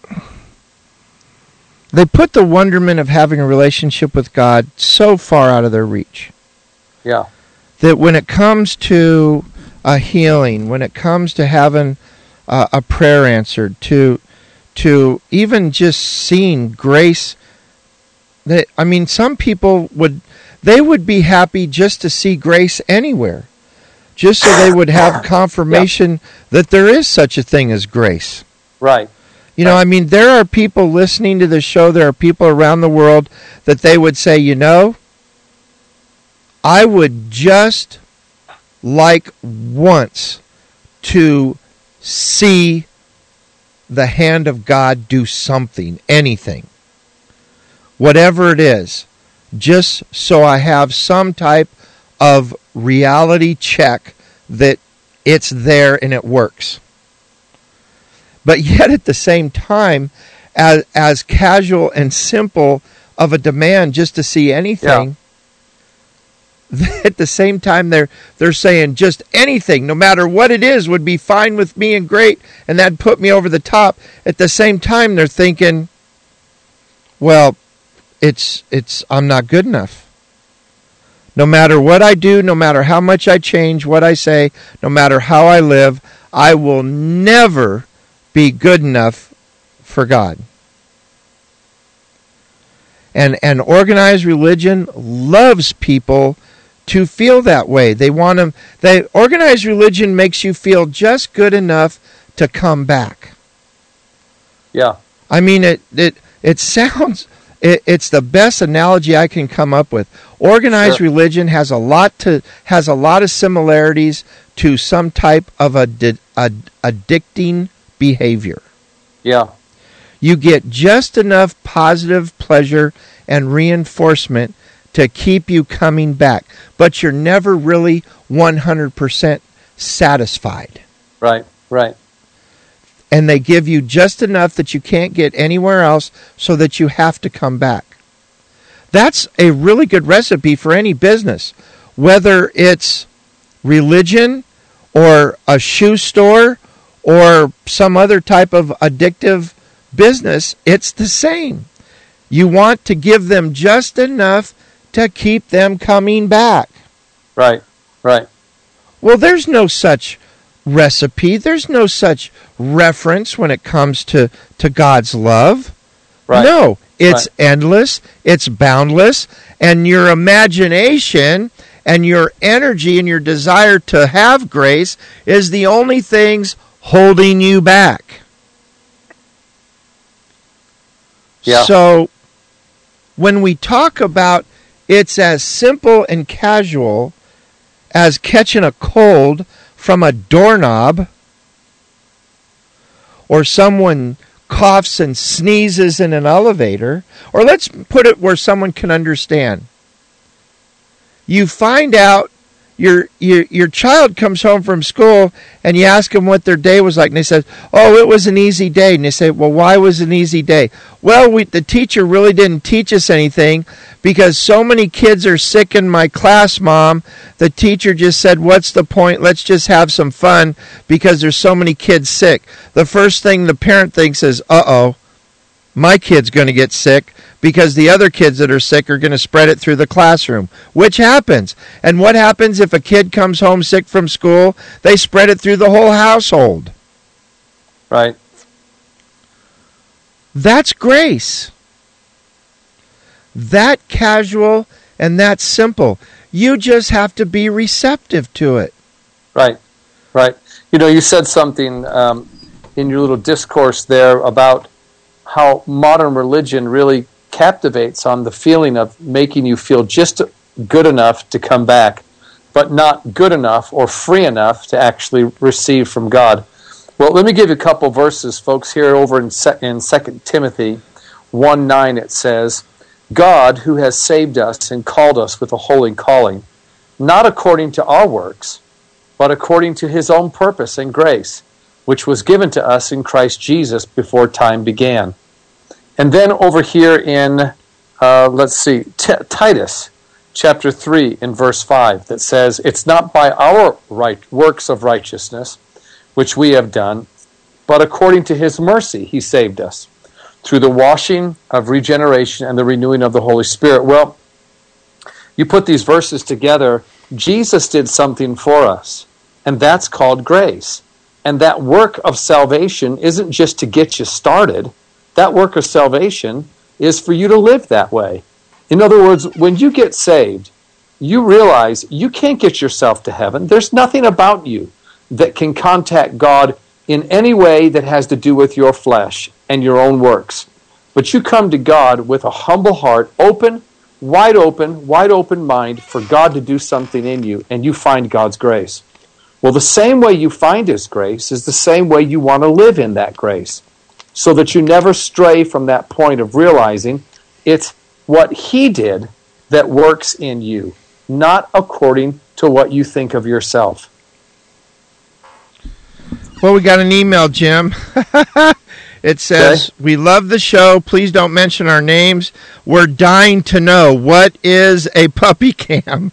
they put the wonderment of having a relationship with God so far out of their reach. Yeah. That when it comes to a healing, when it comes to having uh, a prayer answered, to to even just seeing grace, that I mean, some people would they would be happy just to see grace anywhere. just so they would have confirmation yeah. that there is such a thing as grace. Right. You know, right. I mean, there are people listening to the show, there are people around the world that they would say, you know, I would just like once to see the hand of God do something, anything, whatever it is, just so I have some type of reality check that it's there and it works. But yet at the same time, as, as casual and simple of a demand just to see anything, yeah. at the same time they're they're saying just anything, no matter what it is, would be fine with me and great, and that'd put me over the top. At the same time, they're thinking, well, it's it's I'm not good enough. No matter what I do, no matter how much I change what I say, no matter how I live, I will never be good enough for God. And and organized religion loves people to feel that way. They want them. They organized religion makes you feel just good enough to come back. Yeah. I mean, it it it sounds. It, it's the best analogy I can come up with. Organized sure. religion has a lot to has a lot of similarities to some type of a, a addicting behavior. Yeah. You get just enough positive pleasure and reinforcement to keep you coming back, but you're never really one hundred percent satisfied. Right, right. And they give you just enough that you can't get anywhere else so that you have to come back. That's a really good recipe for any business, whether it's religion or a shoe store or some other type of addictive business. It's the same. You want to give them just enough to keep them coming back. Right, right. Well, there's no such recipe. There's no such reference when it comes to, to God's love. Right. No, it's right. endless, it's boundless, and your imagination and your energy and your desire to have grace is the only things holding you back. Yeah. So when we talk about it's as simple and casual as catching a cold from a doorknob, or someone coughs and sneezes in an elevator, or let's put it where someone can understand. You find out your your your child comes home from school and you ask them what their day was like, and they say, "Oh, it was an easy day." And they say, "Well, why was it an easy day?" Well, we, the teacher really didn't teach us anything because so many kids are sick in my class, Mom. The teacher just said, "What's the point? Let's just have some fun because there's so many kids sick." The first thing the parent thinks is, "Uh-oh, my kid's going to get sick because the other kids that are sick are going to spread it through the classroom," which happens. And what happens if a kid comes home sick from school? They spread it through the whole household. Right. That's grace. That casual and that simple. You just have to be receptive to it. Right, right. You know, you said something um, in your little discourse there about how modern religion really captivates on the feeling of making you feel just good enough to come back, but not good enough or free enough to actually receive from God. Well, let me give you a couple verses, folks. Here over in in Second Timothy one nine, it says, "God, who has saved us and called us with a holy calling, not according to our works, but according to his own purpose and grace, which was given to us in Christ Jesus before time began." And then over here in, uh, let's see, T- Titus chapter three in verse five, that says, "It's not by our right works of righteousness which we have done, but according to his mercy he saved us, through the washing of regeneration and the renewing of the Holy Spirit." Well, you put these verses together, Jesus did something for us, and that's called grace. And that work of salvation isn't just to get you started. That work of salvation is for you to live that way. In other words, when you get saved, you realize you can't get yourself to heaven. There's nothing about you that can contact God in any way that has to do with your flesh and your own works. But you come to God with a humble heart, open, wide open, wide open mind for God to do something in you, and you find God's grace. Well, the same way you find His grace is the same way you want to live in that grace, so that you never stray from that point of realizing it's what He did that works in you, not according to what you think of yourself. Well, we got an email, Jim. It says, okay. We love the show. Please don't mention our names. We're dying to know, what is a puppy cam?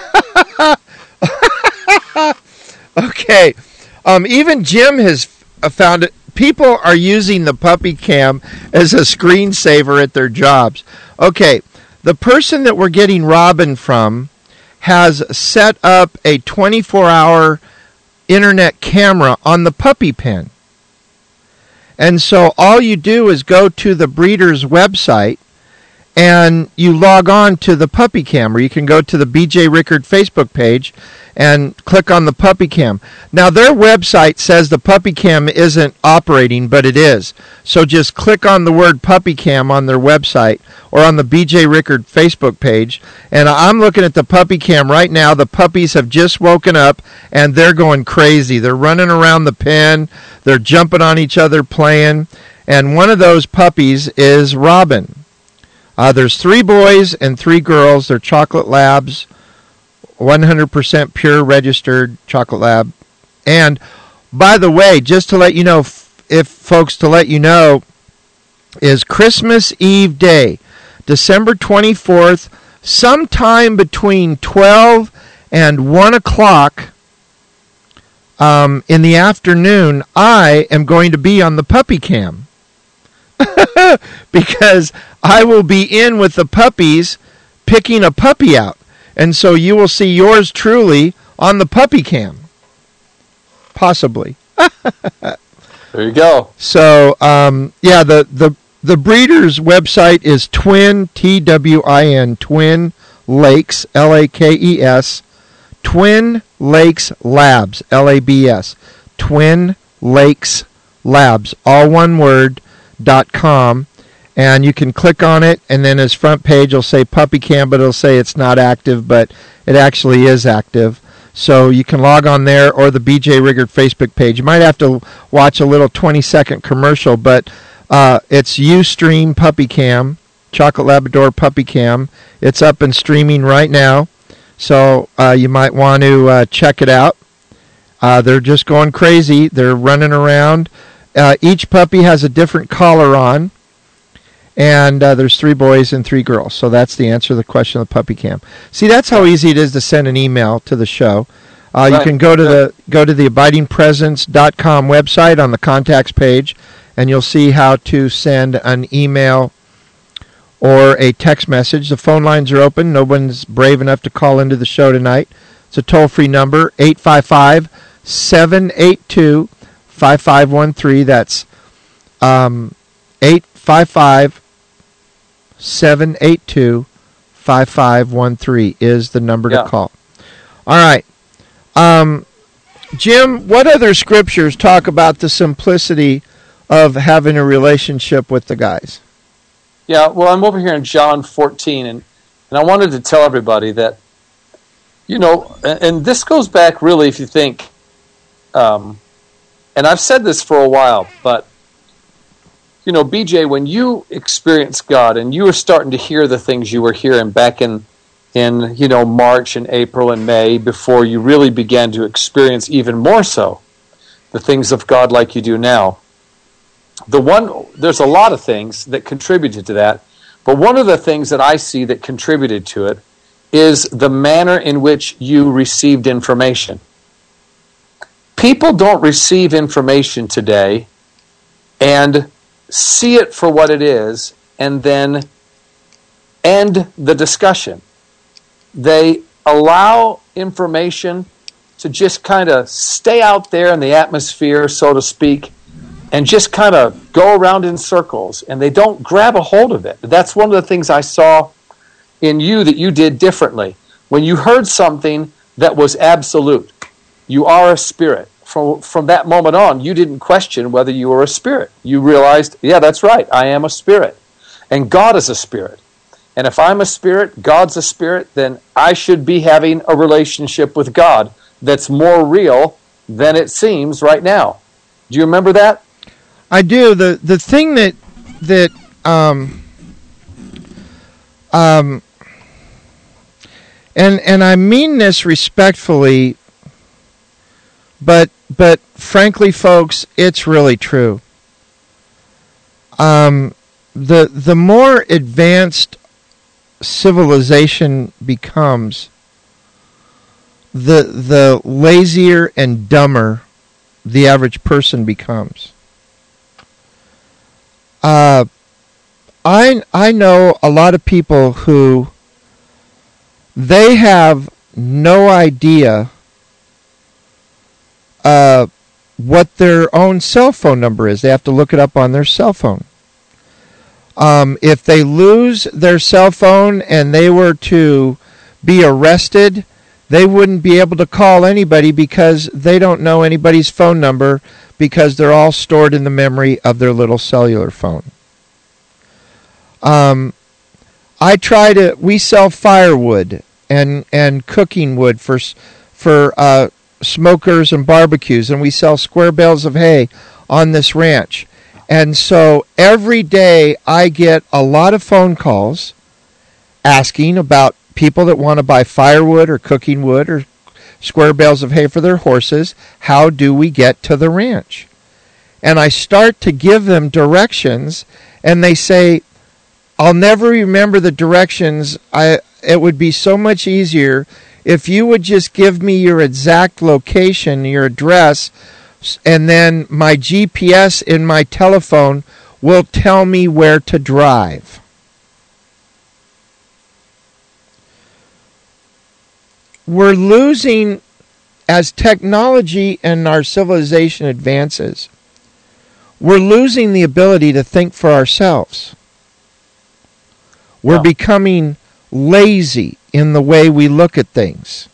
Okay. Um, even Jim has found it. People are using the puppy cam as a screensaver at their jobs. Okay. The person that we're getting Robin from has set up a twenty-four hour internet camera on the puppy pen. And so all you do is go to the breeder's website and you log on to the puppy cam, or you can go to the B J Rickard Facebook page and click on the puppy cam. Now their website says the puppy cam isn't operating, but it is. So just click on the word puppy cam on their website or on the B J Rickard Facebook page. And I'm looking at the puppy cam right now. The puppies have just woken up and they're going crazy. They're running around the pen. They're jumping on each other, playing. And one of those puppies is Robin. Uh, there's three boys and three girls. They're chocolate labs, one hundred percent pure registered chocolate lab. And by the way, just to let you know, if folks, to let you know, is Christmas Eve day, December twenty-fourth, sometime between twelve and one o'clock um, in the afternoon, I am going to be on the puppy cam. Because I will be in with the puppies picking a puppy out. And so you will see yours truly on the puppy cam. Possibly. There you go. So, um, yeah, the, the, the breeder's website is Twin, T W I N, Twin Lakes, L A K E S, Twin Lakes Labs, L A B S, Twin Lakes Labs, all one word, dot com, and you can click on it, and then his front page will say puppy cam, but it'll say it's not active, but it actually is active. So you can log on there, or the B J Rickard Facebook page. You might have to watch a little twenty second commercial, but uh, it's Ustream Puppy Cam, Chocolate Labrador Puppy Cam. It's up and streaming right now, so uh, you might want to uh, check it out. Uh, they're just going crazy. They're running around. Uh, each puppy has a different collar on, and uh, there's three boys and three girls. So that's the answer to the question of the puppy cam. See, that's how easy it is to send an email to the show. Uh, right. You can go to the go to the abiding presence dot com website on the contacts page, and you'll see how to send an email or a text message. The phone lines are open. No one's brave enough to call into the show tonight. It's a toll-free number, eight five five, seven eight two, five five one three. That's um, eight five five, seven eight two, five five one three is the number yeah. to call. All right. Um, Jim, what other scriptures talk about the simplicity of having a relationship with the guys? Yeah, well, I'm over here in John fourteen, and, and I wanted to tell everybody that, you know, and, and this goes back really, if you think, um, and I've said this for a while, but, you know, B J, when you experience God and you were starting to hear the things you were hearing back in, in, you know, March and April and May, before you really began to experience even more so the things of God like you do now, the one, there's a lot of things that contributed to that, but one of the things that I see that contributed to it is the manner in which you received information. People don't receive information today and see it for what it is and then end the discussion. They allow information to just kind of stay out there in the atmosphere, so to speak, and just kind of go around in circles, and they don't grab a hold of it. That's one of the things I saw in you that you did differently. When you heard something that was absolute, you are a spirit. From, from that moment on, you didn't question whether you were a spirit. You realized, yeah, that's right, I am a spirit. And God is a spirit. And if I'm a spirit, God's a spirit, then I should be having a relationship with God that's more real than it seems right now. Do you remember that? I do. The the thing that that um um and and I mean this respectfully, but but frankly, folks, it's really true. Um, the the more advanced civilization becomes, the the lazier and dumber the average person becomes. Uh, I I know a lot of people who they have no idea uh, what their own cell phone number is. They have to look it up on their cell phone. Um, if they lose their cell phone and they were to be arrested, they wouldn't be able to call anybody because they don't know anybody's phone number because they're all stored in the memory of their little cellular phone. Um, I try to, we sell firewood and, and cooking wood for, for uh, smokers and barbecues, and we sell square bales of hay on this ranch. And so every day I get a lot of phone calls asking about people that want to buy firewood or cooking wood or square bales of hay for their horses. How do we get to the ranch? And I start to give them directions, and they say, I'll never remember the directions. I it would be so much easier if you would just give me your exact location, your address, and then my G P S in my telephone will tell me where to drive. We're losing, as technology and our civilization advances, we're losing the ability to think for ourselves. We're Yeah. becoming lazy in the way we look at things.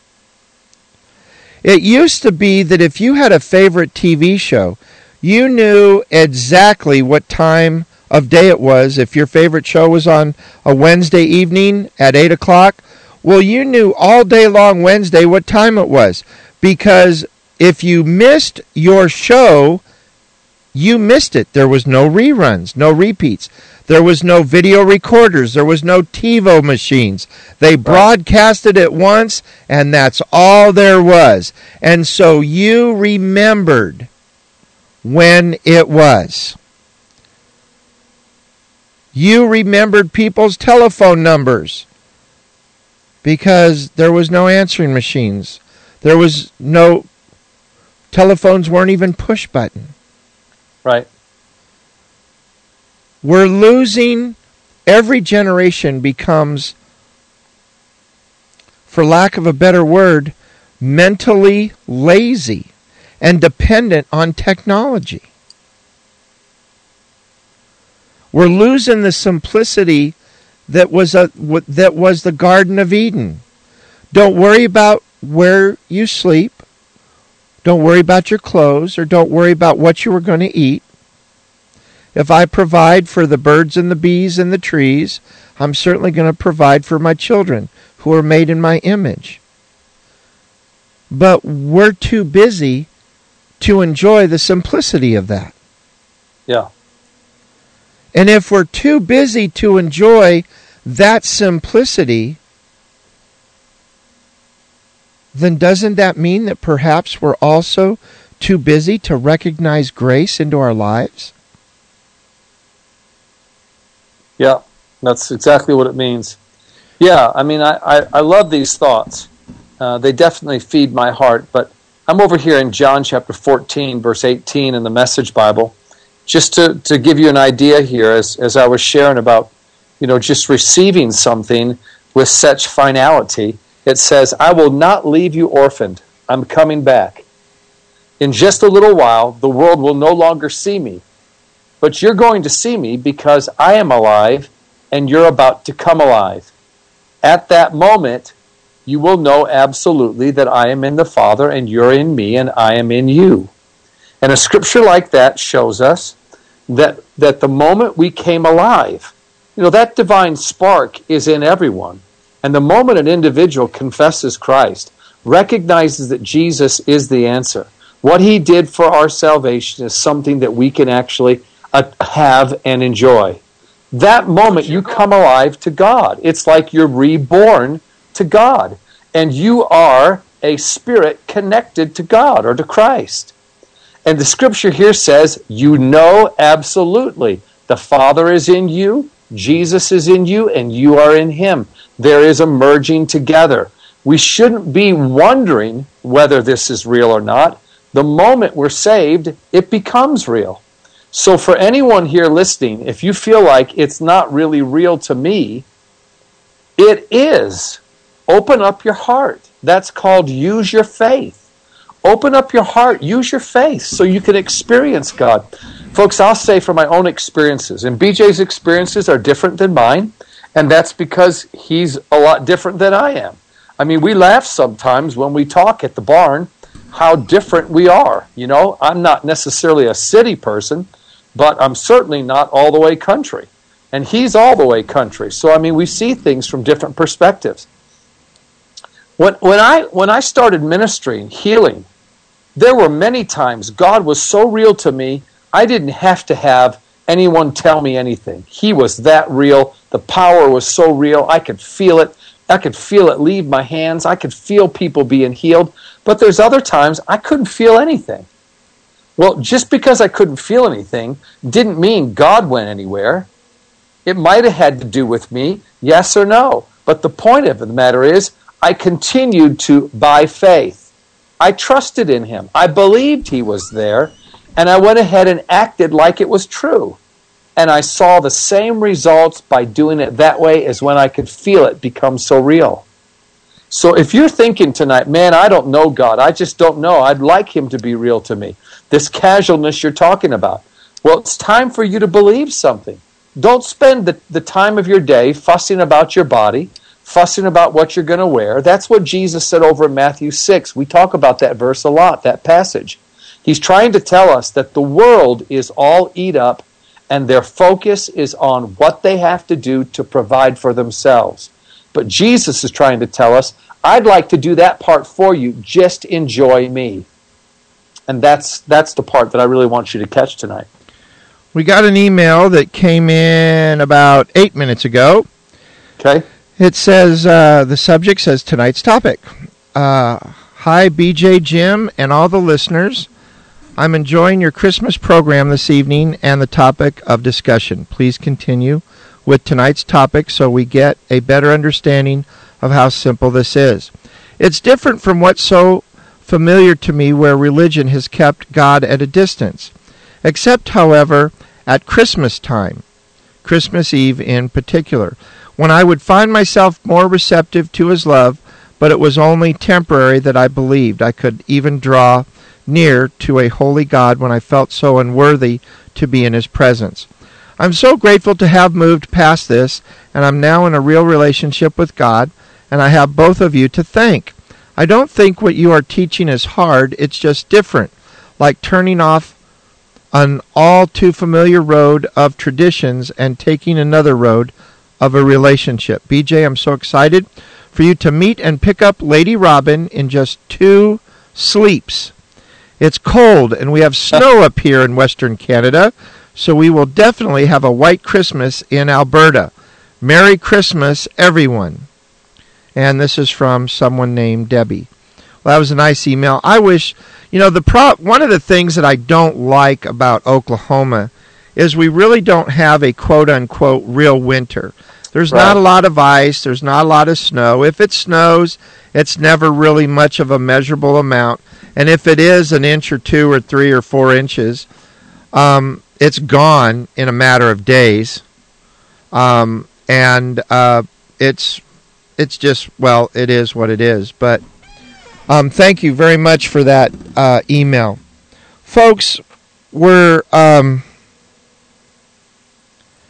It used to be that if you had a favorite T V show, you knew exactly what time of day it was. If your favorite show was on a Wednesday evening at eight o'clock, well, you knew all day long Wednesday what time it was. Because if you missed your show, you missed it. There was no reruns, no repeats. There was no video recorders. There was no TiVo machines. They broadcasted it once, and that's all there was. And so you remembered when it was. You remembered people's telephone numbers because there was no answering machines. There was no, telephones weren't even push button. Right. We're losing, every generation becomes, for lack of a better word, mentally lazy and dependent on technology. We're losing the simplicity that was a, that was the Garden of Eden. Don't worry about where you sleep. Don't worry about your clothes, or don't worry about what you were going to eat. If I provide for the birds and the bees and the trees, I'm certainly going to provide for my children who are made in my image. But we're too busy to enjoy the simplicity of that. Yeah. And if we're too busy to enjoy that simplicity, then doesn't that mean that perhaps we're also too busy to recognize grace into our lives? Yeah, that's exactly what it means. Yeah, I mean, I, I, I love these thoughts. Uh, they definitely feed my heart. But I'm over here in John chapter fourteen, verse eighteen in the Message Bible. Just to, to give you an idea here, as, as I was sharing about, you know, just receiving something with such finality, it says, I will not leave you orphaned. I'm coming back. In just a little while, the world will no longer see me. But you're going to see me because I am alive and you're about to come alive. At that moment, you will know absolutely that I am in the Father, and you're in me, and I am in you. And a scripture like that shows us that, that the moment we came alive, you know, that divine spark is in everyone. And the moment an individual confesses Christ, recognizes that Jesus is the answer, what he did for our salvation is something that we can actually uh, have and enjoy. That moment you come alive to God. It's like you're reborn to God. And you are a spirit connected to God or to Christ. And the scripture here says, you know absolutely the Father is in you, Jesus is in you, and you are in him. There is a merging together. We shouldn't be wondering whether this is real or not. The moment we're saved, it becomes real. So for anyone here listening, if you feel like it's not really real to me, it is. Open up your heart. That's called use your faith. Open up your heart, use your faith so you can experience God. Folks, I'll say from my own experiences, and B J's experiences are different than mine, and that's because he's a lot different than I am. I mean, we laugh sometimes when we talk at the barn how different we are. You know, I'm not necessarily a city person, but I'm certainly not all the way country. And he's all the way country. So, I mean, we see things from different perspectives. When, when I when I started ministering, healing, there were many times God was so real to me, I didn't have to have anyone tell me anything. He was that real. The power was so real. I could feel it. I could feel it leave my hands. I could feel people being healed. But there's other times I couldn't feel anything. Well, just because I couldn't feel anything didn't mean God went anywhere. It might have had to do with me, yes or no. But the point of the matter is, I continued to, by faith. I trusted in him. I believed he was there. And I went ahead and acted like it was true. And I saw the same results by doing it that way as when I could feel it become so real. So if you're thinking tonight, man, I don't know God. I just don't know. I'd like him to be real to me. This casualness you're talking about. Well, it's time for you to believe something. Don't spend the, the time of your day fussing about your body, fussing about what you're going to wear. That's what Jesus said over in Matthew six. We talk about that verse a lot, that passage. He's trying to tell us that the world is all eat up and their focus is on what they have to do to provide for themselves. But Jesus is trying to tell us, I'd like to do that part for you. Just enjoy me. And that's that's the part that I really want you to catch tonight. We got an email that came in about eight minutes ago. Okay. It says, uh, the subject says tonight's topic. Uh, Hi, B J, Jim, and all the listeners. I'm enjoying your Christmas program this evening and the topic of discussion. Please continue with tonight's topic so we get a better understanding of how simple this is. It's different from what's so familiar to me where religion has kept God at a distance. Except, however, at Christmas time, Christmas Eve in particular, when I would find myself more receptive to his love, but it was only temporary that I believed I could even draw near to a holy God when I felt so unworthy to be in his presence. I'm so grateful to have moved past this, and I'm now in a real relationship with God, and I have both of you to thank. I don't think what you are teaching is hard, it's just different, like turning off an all too familiar road of traditions and taking another road of a relationship. B J, I'm so excited for you to meet and pick up Lady Robin in just two sleeps. It's cold, and we have snow up here in Western Canada, so we will definitely have a white Christmas in Alberta. Merry Christmas, everyone. And this is from someone named Debbie. Well, that was a nice email. I wish, you know, the pro- one of the things that I don't like about Oklahoma is we really don't have a quote-unquote real winter. There's right. not a lot of ice. There's not a lot of snow. If it snows, it's never really much of a measurable amount. And if it is an inch or two or three or four inches, um, it's gone in a matter of days. Um, and uh, it's it's just, well, it is what it is. But um, thank you very much for that uh, email. Folks, we're... Um,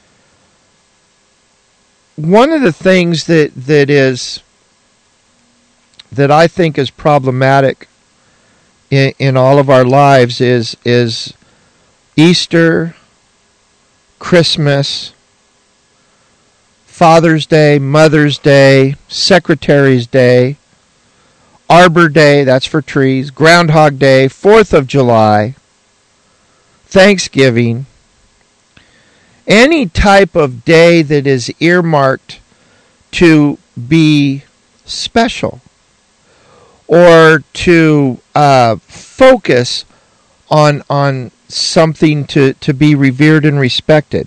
one of the things that, that is that I think is problematic in, in all of our lives is is Easter, Christmas, Father's Day, Mother's Day, Secretary's Day, Arbor Day, that's for trees, Groundhog Day, fourth of July, Thanksgiving, any type of day that is earmarked to be special or to uh, focus on on something to, to be revered and respected.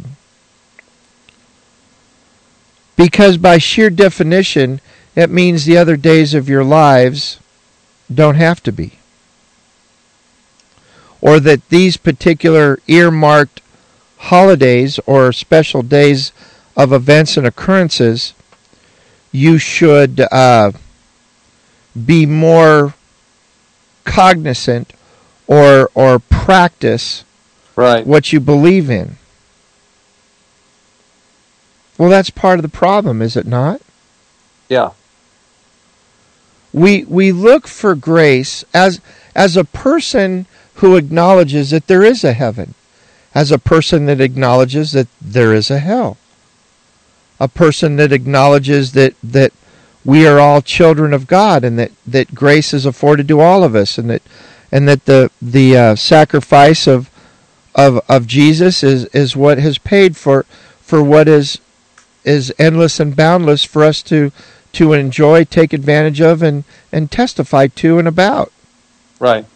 Because by sheer definition, it means the other days of your lives don't have to be. Or that these particular earmarked holidays or special days of events and occurrences, you should uh, be more cognizant or or practice right. what you believe in. Well, that's part of the problem, is it not? Yeah. We we look for grace as as a person who acknowledges that there is a heaven, as a person that acknowledges that there is a hell, a person that acknowledges that that we are all children of God and that, that grace is afforded to all of us, and that and that the the uh, sacrifice of of of Jesus is, is what has paid for for what is is endless and boundless for us to to enjoy, take advantage of, and, and testify to and about. Right.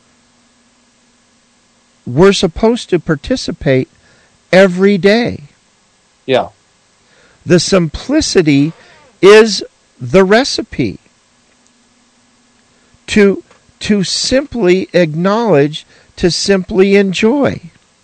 We're supposed to participate every day. Yeah. The simplicity is the recipe. To to simply acknowledge, to simply enjoy.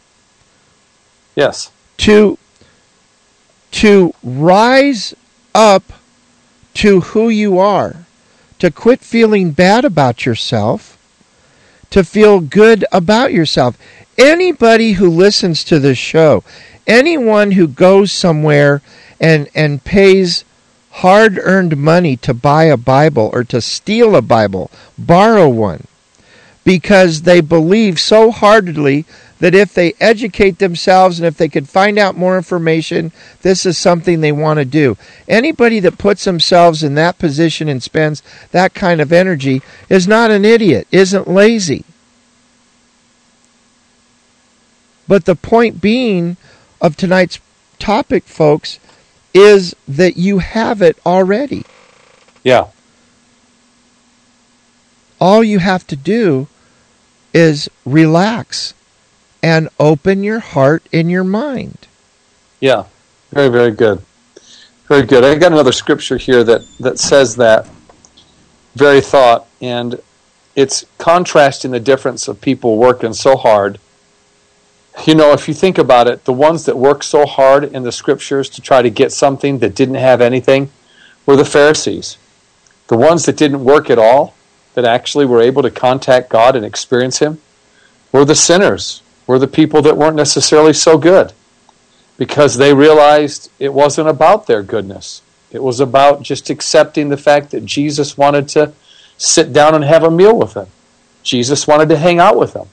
Yes. To to rise up to who you are, to quit feeling bad about yourself, to feel good about yourself. Anybody who listens to this show, anyone who goes somewhere and and pays hard-earned money to buy a Bible or to steal a Bible, borrow one, because they believe so heartedly that if they educate themselves and if they could find out more information, this is something they want to do. Anybody that puts themselves in that position and spends that kind of energy is not an idiot, isn't lazy. But the point being of tonight's topic, folks, is that you have it already. Yeah. All you have to do is relax and open your heart and your mind. Yeah. Very, very good. Very good. I got another scripture here that, that says that very thought, and it's contrasting the difference of people working so hard. You know, if you think about it, the ones that worked so hard in the scriptures to try to get something that didn't have anything were the Pharisees. The ones that didn't work at all, that actually were able to contact God and experience Him, were the sinners, were the people that weren't necessarily so good, because they realized it wasn't about their goodness. It was about just accepting the fact that Jesus wanted to sit down and have a meal with them. Jesus wanted to hang out with them.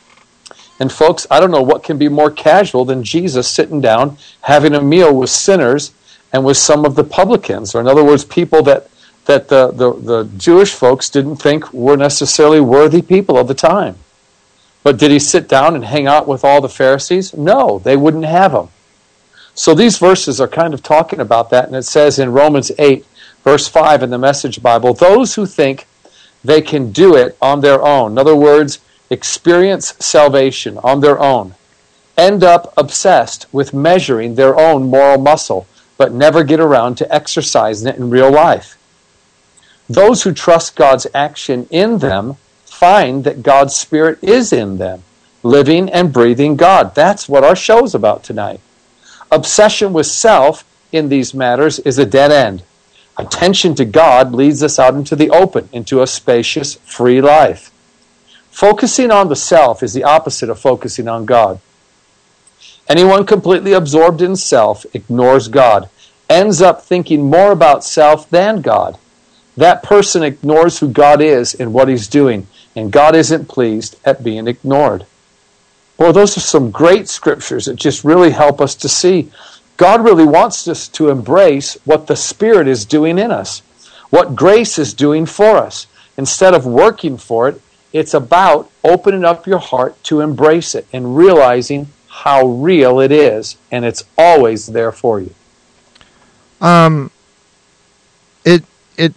And folks, I don't know what can be more casual than Jesus sitting down, having a meal with sinners and with some of the publicans, or in other words, people that, that the, the, the Jewish folks didn't think were necessarily worthy people of the time. But did he sit down and hang out with all the Pharisees? No, they wouldn't have him. So these verses are kind of talking about that, and it says in Romans eight, verse five in the Message Bible, those who think they can do it on their own, in other words, experience salvation on their own, end up obsessed with measuring their own moral muscle, but never get around to exercising it in real life. Those who trust God's action in them find that God's Spirit is in them, living and breathing God. That's what our show's about tonight. Obsession with self in these matters is a dead end. Attention to God leads us out into the open, into a spacious, free life. Focusing on the self is the opposite of focusing on God. Anyone completely absorbed in self ignores God, ends up thinking more about self than God. that person ignores who God is and what he's doing, and God isn't pleased at being ignored. Well, those are some great scriptures that just really help us to see God really wants us to embrace what the Spirit is doing in us, what grace is doing for us. Instead of working for it, it's about opening up your heart to embrace it and realizing how real it is, and it's always there for you. Um, it it.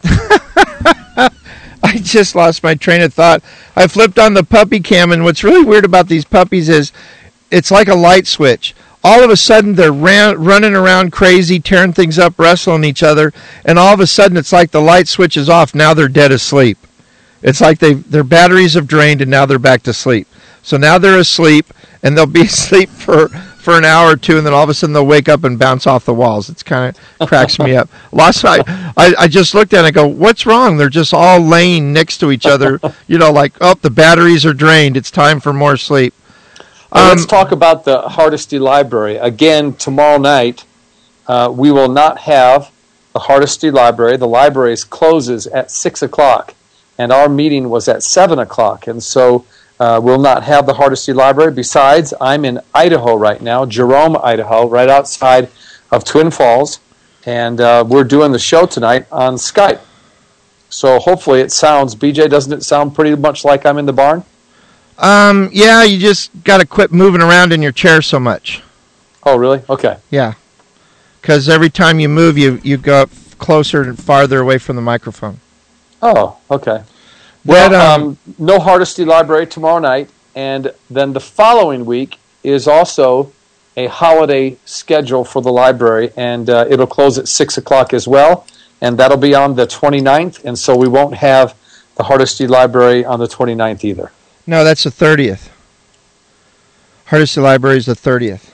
I just lost my train of thought. I flipped on the puppy cam, and what's really weird about these puppies is it's like a light switch. All of a sudden, they're ran, running around crazy, tearing things up, wrestling each other, and all of a sudden, it's like the light switch is off. Now they're dead asleep. It's like they their batteries have drained, and now they're back to sleep. So now they're asleep, and they'll be asleep for, for an hour or two, and then all of a sudden they'll wake up and bounce off the walls. It's kind of cracks me up. Last night, I, I just looked at it and I go, what's wrong? They're just all laying next to each other, you know, like, oh, the batteries are drained. It's time for more sleep. Um, let's Um, talk about the Hardesty Library. Again, tomorrow night, uh, we will not have the Hardesty Library. The library closes at six o'clock, and our meeting was at seven o'clock, and so uh, we'll not have the Hardesty Library. Besides, I'm in Idaho right now, Jerome, Idaho, right outside of Twin Falls, and uh, we're doing the show tonight on Skype. So hopefully it sounds, B J, doesn't it sound pretty much like I'm in the barn? Um, yeah, you just got to quit moving around in your chair so much. Oh, really? Okay. Yeah, because every time you move, you, you go up closer and farther away from the microphone. Oh, okay. Well, That, um, um, no Hardesty Library tomorrow night, and then the following week is also a holiday schedule for the library, and uh, it'll close at six o'clock as well, and that'll be on the twenty-ninth, and so we won't have the Hardesty Library on the twenty-ninth either. No, that's the thirtieth. Hardesty Library is the thirtieth.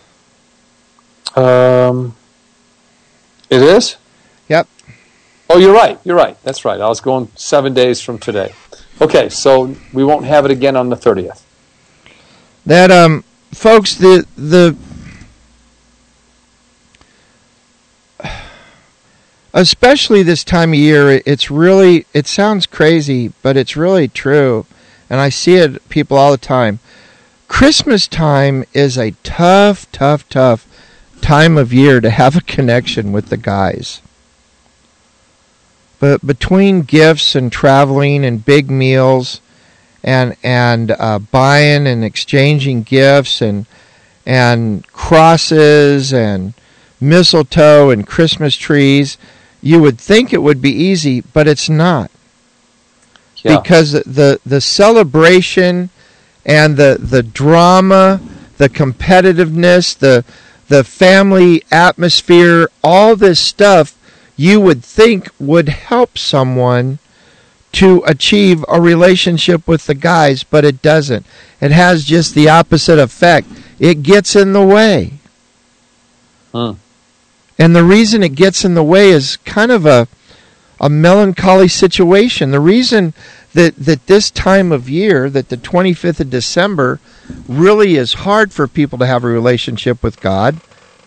Um, it is? Yep. Oh, you're right. You're right. That's right. I was going seven days from today. Okay, so we won't have it again on the thirtieth. That, um, folks, the the especially this time of year, it's really, it sounds crazy, but it's really true, and I see it people all the time. Christmas time is a tough, tough, tough time of year to have a connection with the guys. But between gifts and traveling and big meals and and uh, buying and exchanging gifts and and crosses and mistletoe and Christmas trees, you would think it would be easy, but it's not. Yeah. Because the the celebration and the the drama, the competitiveness, the the family atmosphere, all this stuff you would think would help someone to achieve a relationship with the guys, but it doesn't. It has just the opposite effect. It gets in the way. Hmm. And the reason it gets in the way is kind of a a melancholy situation. The reason that, that this time of year, that the twenty-fifth of December, really is hard for people to have a relationship with God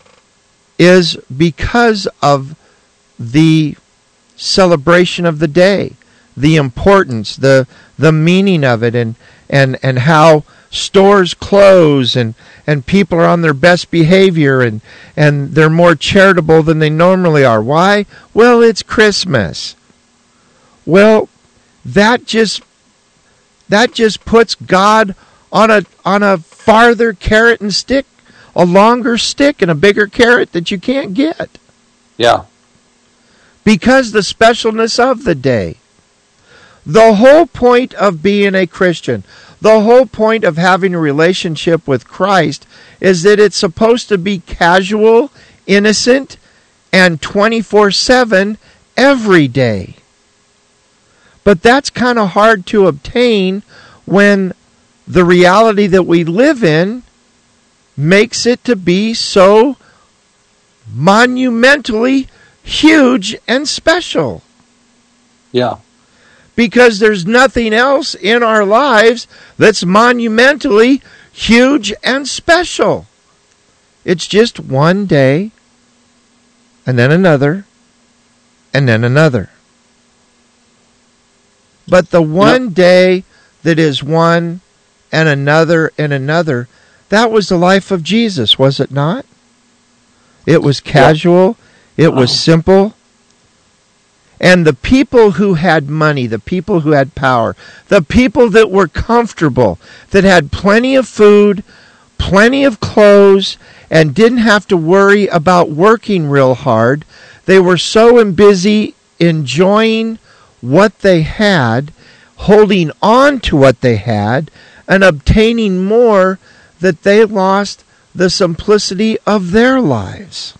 is because of the celebration of the day, the importance, the the meaning of it, and and, and how stores close and, and people are on their best behavior and, and they're more charitable than they normally are. Why? Well, it's Christmas. Well, that just that just puts God on a on a farther carrot and stick, a longer stick and a bigger carrot that you can't get. Yeah. Because the specialness of the day. The whole point of being a Christian, the whole point of having a relationship with Christ is that it's supposed to be casual, innocent, and twenty-four seven every day. But that's kind of hard to obtain when the reality that we live in makes it to be so monumentally huge and special. Yeah. Because there's nothing else in our lives that's monumentally huge and special. It's just one day, and then another, and then another. But the one yep. day that is one and another and another, that was the life of Jesus, was it not? It was casual. Yep. It was simple. And the people who had money, the people who had power, the people that were comfortable, that had plenty of food, plenty of clothes, and didn't have to worry about working real hard, they were so busy enjoying what they had, holding on to what they had, and obtaining more that they lost the simplicity of their lives.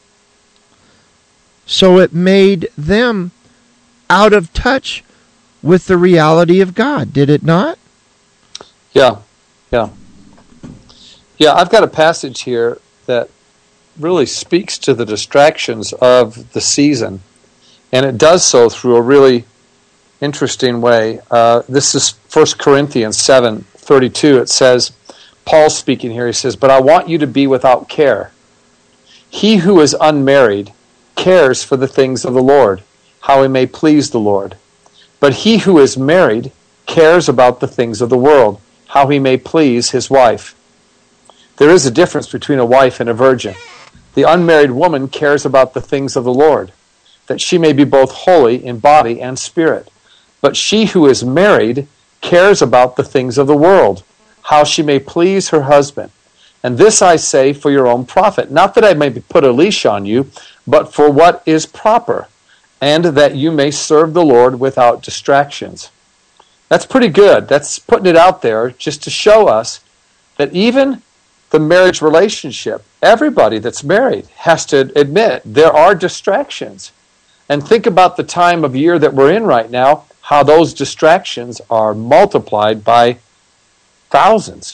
So it made them out of touch with the reality of God, did it not? Yeah, yeah. Yeah, I've got a passage here that really speaks to the distractions of the season, and it does so through a really interesting way. Uh, this is First Corinthians seven thirty-two. It says, Paul's speaking here, he says, "But I want you to be without care. He who is unmarried cares for the things of the Lord, how he may please the Lord. But he who is married cares about the things of the world, how he may please his wife." There is a difference between a wife and a virgin. The unmarried woman cares about the things of the Lord, that she may be both holy in body and spirit. But she who is married cares about the things of the world, how she may please her husband. And this I say for your own profit, not that I may put a leash on you, but for what is proper, and that you may serve the Lord without distractions. That's pretty good. That's putting it out there just to show us that even the marriage relationship, everybody that's married has to admit there are distractions. And think about the time of year that we're in right now, how those distractions are multiplied by thousands.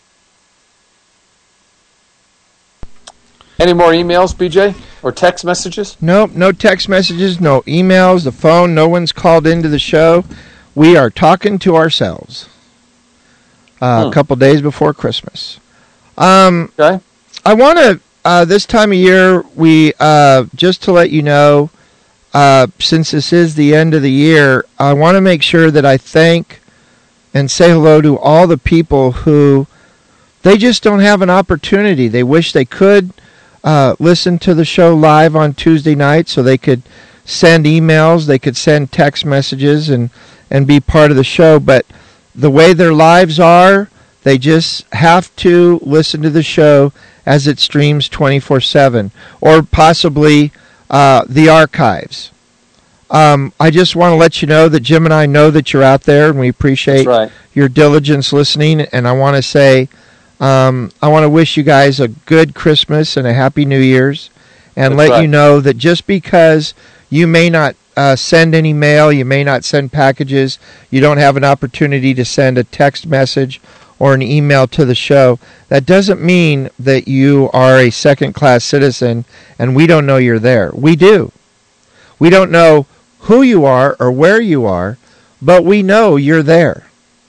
Any more emails, B J? Or text messages? Nope, no text messages, no emails, the phone, no one's called into the show. We are talking to ourselves uh, hmm. a couple days before Christmas. Um, okay. I want to, uh, this time of year, we uh, just to let you know, uh, since this is the end of the year, I want to make sure that I thank and say hello to all the people who, they just don't have an opportunity. They wish they could uh, listen to the show live on Tuesday night so they could send emails, they could send text messages and, and be part of the show. But the way their lives are, they just have to listen to the show as it streams twenty-four seven, or possibly uh, the archives. Um, I just want to let you know that Jim and I know that you're out there, and we appreciate right. your diligence listening. And I want to say, um, I want to wish you guys a good Christmas and a Happy New Year's, and That's let right. you know that just because you may not uh, send any mail, you may not send packages, you don't have an opportunity to send a text message or an email to the show, that doesn't mean that you are a second-class citizen and we don't know you're there. We do. We don't know who you are or where you are, but we know you're there.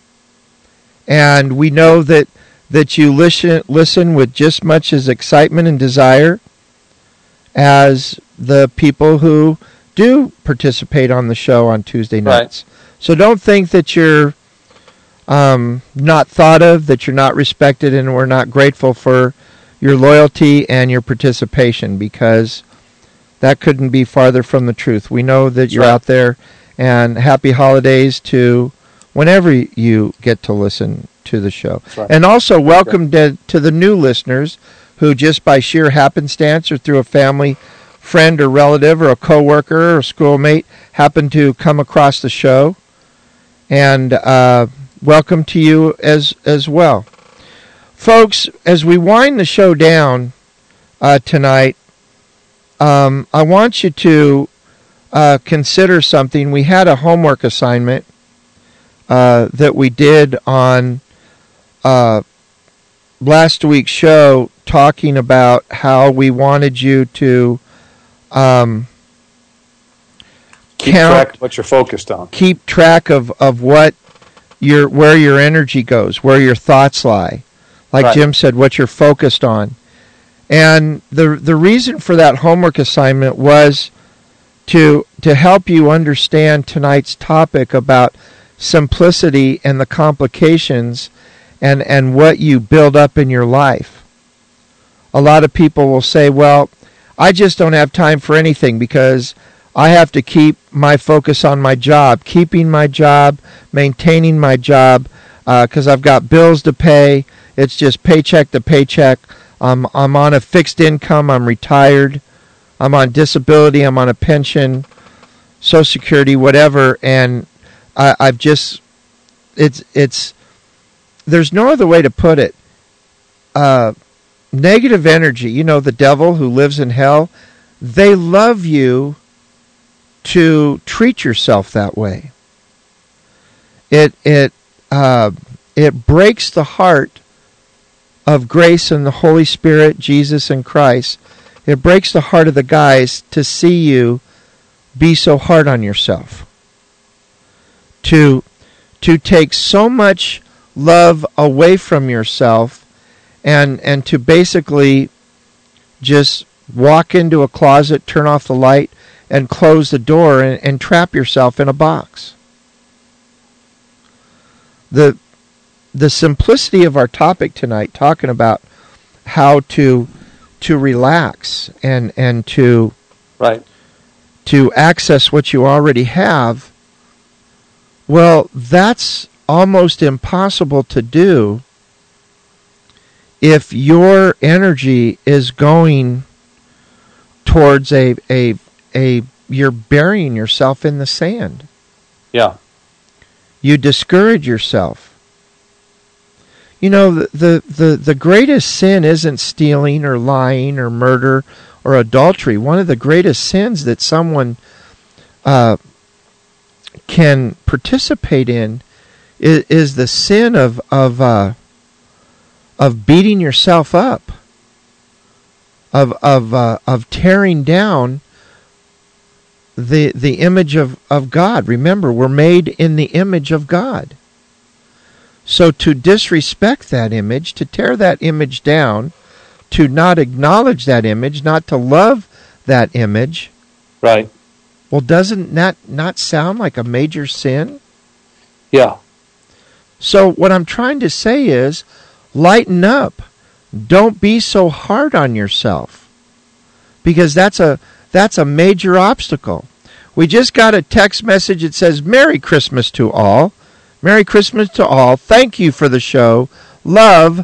And we know that, that you listen, listen with just much as excitement and desire as the people who do participate on the show on Tuesday nights. Right. So don't think that you're Um, not thought of, that you're not respected, and we're not grateful for your loyalty and your participation, because that couldn't be farther from the truth. We know that you're right. out there, and happy holidays to whenever you get to listen to the show. Right. And also welcome to, to the new listeners who just by sheer happenstance or through a family, friend or relative or a coworker or schoolmate happen to come across the show. And uh welcome to you as as well. Folks, as we wind the show down uh, tonight, um, I want you to uh, consider something. We had a homework assignment uh, that we did on uh, last week's show, talking about how we wanted you to um, keep count, track of what you're focused on. Keep track of, of what Your, where your energy goes, where your thoughts lie. Like right. Jim said, what you're focused on. And the the reason for that homework assignment was to to help you understand tonight's topic about simplicity and the complications and, and what you build up in your life. A lot of people will say, well, I just don't have time for anything because I have to keep my focus on my job, keeping my job, maintaining my job, because uh, I've got bills to pay. It's just paycheck to paycheck. Um, I'm on a fixed income. I'm retired. I'm on disability. I'm on a pension, Social Security, whatever. And I, I've just, it's, it's, there's no other way to put it. Uh, negative energy, you know, the devil who lives in hell, they love you to treat yourself that way. It, it, uh, it breaks the heart of grace and the Holy Spirit, Jesus and Christ. It breaks the heart of the guys to see you be so hard on yourself. To, to take so much love away from yourself and, and to basically just walk into a closet, turn off the light, and close the door and, and trap yourself in a box. The the simplicity of our topic tonight, talking about how to to relax and and to right to access what you already have. Well, that's almost impossible to do if your energy is going towards a a a you're burying yourself in the sand. Yeah. You discourage yourself. You know, the, the, the, the greatest sin isn't stealing or lying or murder or adultery. One of the greatest sins that someone uh, can participate in is, is the sin of of uh, of beating yourself up, of of uh, of tearing down the the image of, of God. Remember, we're made in the image of God. So to disrespect that image, to tear that image down, to not acknowledge that image, not to love that image, right? Well, doesn't that not sound like a major sin? Yeah. So what I'm trying to say is, lighten up. Don't be so hard on yourself, because that's a that's a major obstacle. We just got a text message that says, "Merry Christmas to all. Merry Christmas to all. Thank you for the show. Love,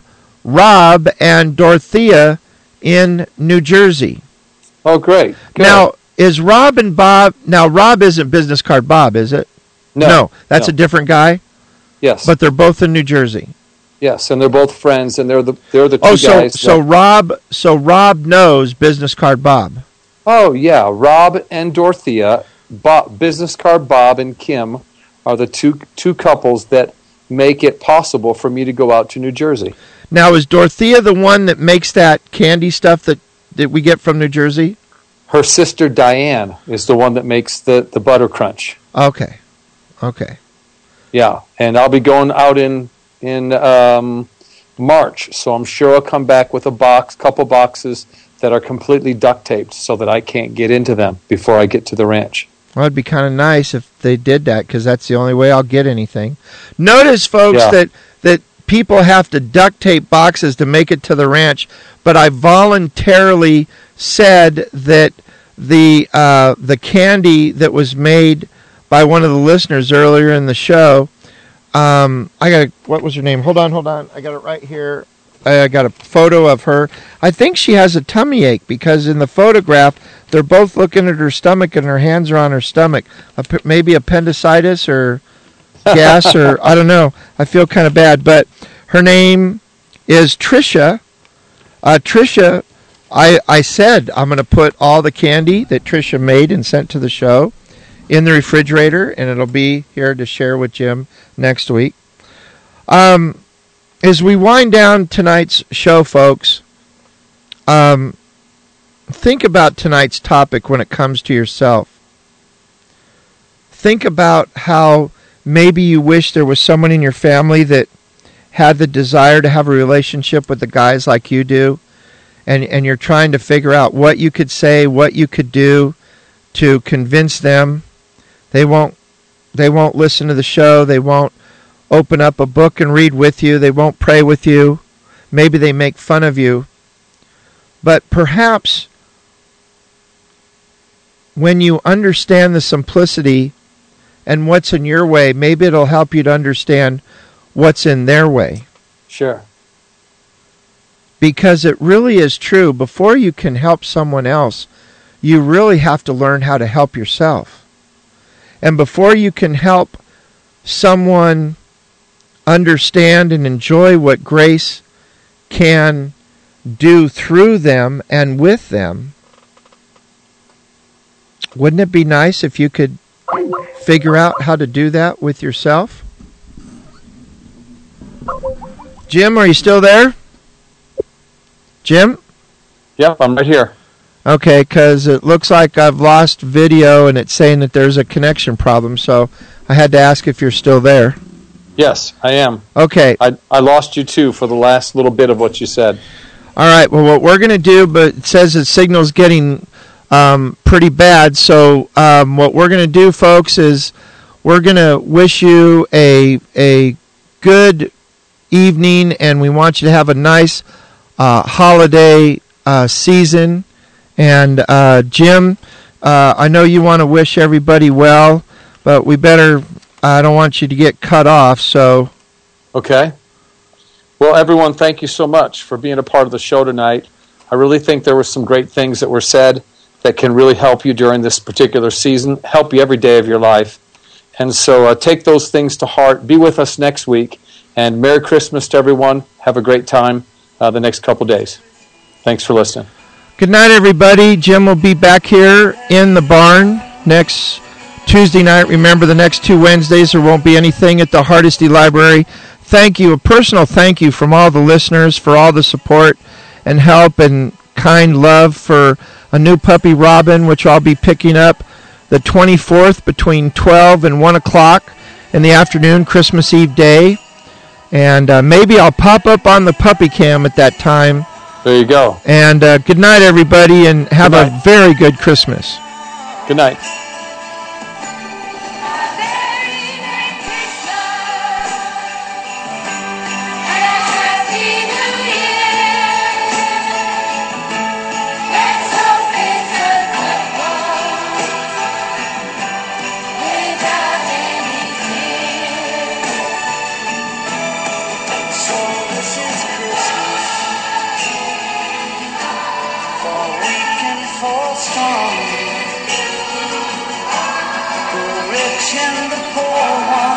Rob and Dorothea in New Jersey." Oh, great. Good. Now, is Rob and Bob... Now, Rob isn't Business Card Bob, is it? No. No, that's no. a different guy? Yes. But they're both in New Jersey. Yes, and they're both friends, and they're the they're the two oh, so, guys. so that... Rob so Rob knows Business Card Bob. Oh, yeah. Rob and Dorothea, Bob, Business Card Bob and Kim are the two two couples that make it possible for me to go out to New Jersey. Now, is Dorothea the one that makes that candy stuff that, that we get from New Jersey? Her sister Diane is the one that makes the, the Butter Crunch. Okay. Okay. Yeah, and I'll be going out in, in um, March, so I'm sure I'll come back with a box, couple boxes that are completely duct taped so that I can't get into them before I get to the ranch. Well, it'd be kind of nice if they did that, because that's the only way I'll get anything. Notice, folks, yeah. that that people have to duct tape boxes to make it to the ranch, but I voluntarily said that the uh, the candy that was made by one of the listeners earlier in the show, um, I got a, what was her name? Hold on, hold on. I got it right here. I got a photo of her. I think she has a tummy ache, because in the photograph, they're both looking at her stomach and her hands are on her stomach. Maybe appendicitis or gas or I don't know. I feel kind of bad. But her name is Tricia. Uh, Tricia, I, I said I'm going to put all the candy that Tricia made and sent to the show in the refrigerator, and it'll be here to share with Jim next week. Um, as we wind down tonight's show, folks, um, think about tonight's topic when it comes to yourself. Think about how maybe you wish there was someone in your family that had the desire to have a relationship with the guys like you do, and, and you're trying to figure out what you could say, what you could do to convince them. They won't they won't listen to the show. They won't open up a book and read with you. They won't pray with you. Maybe they make fun of you. But perhaps when you understand the simplicity and what's in your way, maybe it'll help you to understand what's in their way. Sure. Because it really is true. Before you can help someone else, you really have to learn how to help yourself. And before you can help someone understand and enjoy what grace can do through them and with them, wouldn't it be nice if you could figure out how to do that with yourself? Jim, are you still there? Jim? Yep, I'm right here. Okay, because it looks like I've lost video and it's saying that there's a connection problem, so I had to ask if you're still there. Yes, I am. Okay. I, I lost you, too, for the last little bit of what you said. All right, well, what we're going to do, but it says the signal's getting um, pretty bad, so um, what we're going to do, folks, is we're going to wish you a a good evening, and we want you to have a nice uh, holiday uh, season. And uh, Jim, uh, I know you want to wish everybody well, but we better, I don't want you to get cut off, so. Okay. Well, everyone, thank you so much for being a part of the show tonight. I really think there were some great things that were said that can really help you during this particular season, help you every day of your life. And so uh, take those things to heart. Be with us next week. And Merry Christmas to everyone. Have a great time uh, the next couple days. Thanks for listening. Good night, everybody. Jim will be back here in the barn next Tuesday night. Remember, the next two Wednesdays, there won't be anything at the Hardesty Library. Thank you, a personal thank you from all the listeners for all the support and help and kind love for a new puppy, Robin, which I'll be picking up the twenty-fourth between twelve and one o'clock in the afternoon, Christmas Eve day. And uh, maybe I'll pop up on the puppy cam at that time. There you go. And uh, good night, everybody, and have a very good Christmas. Good night. The rich and the poor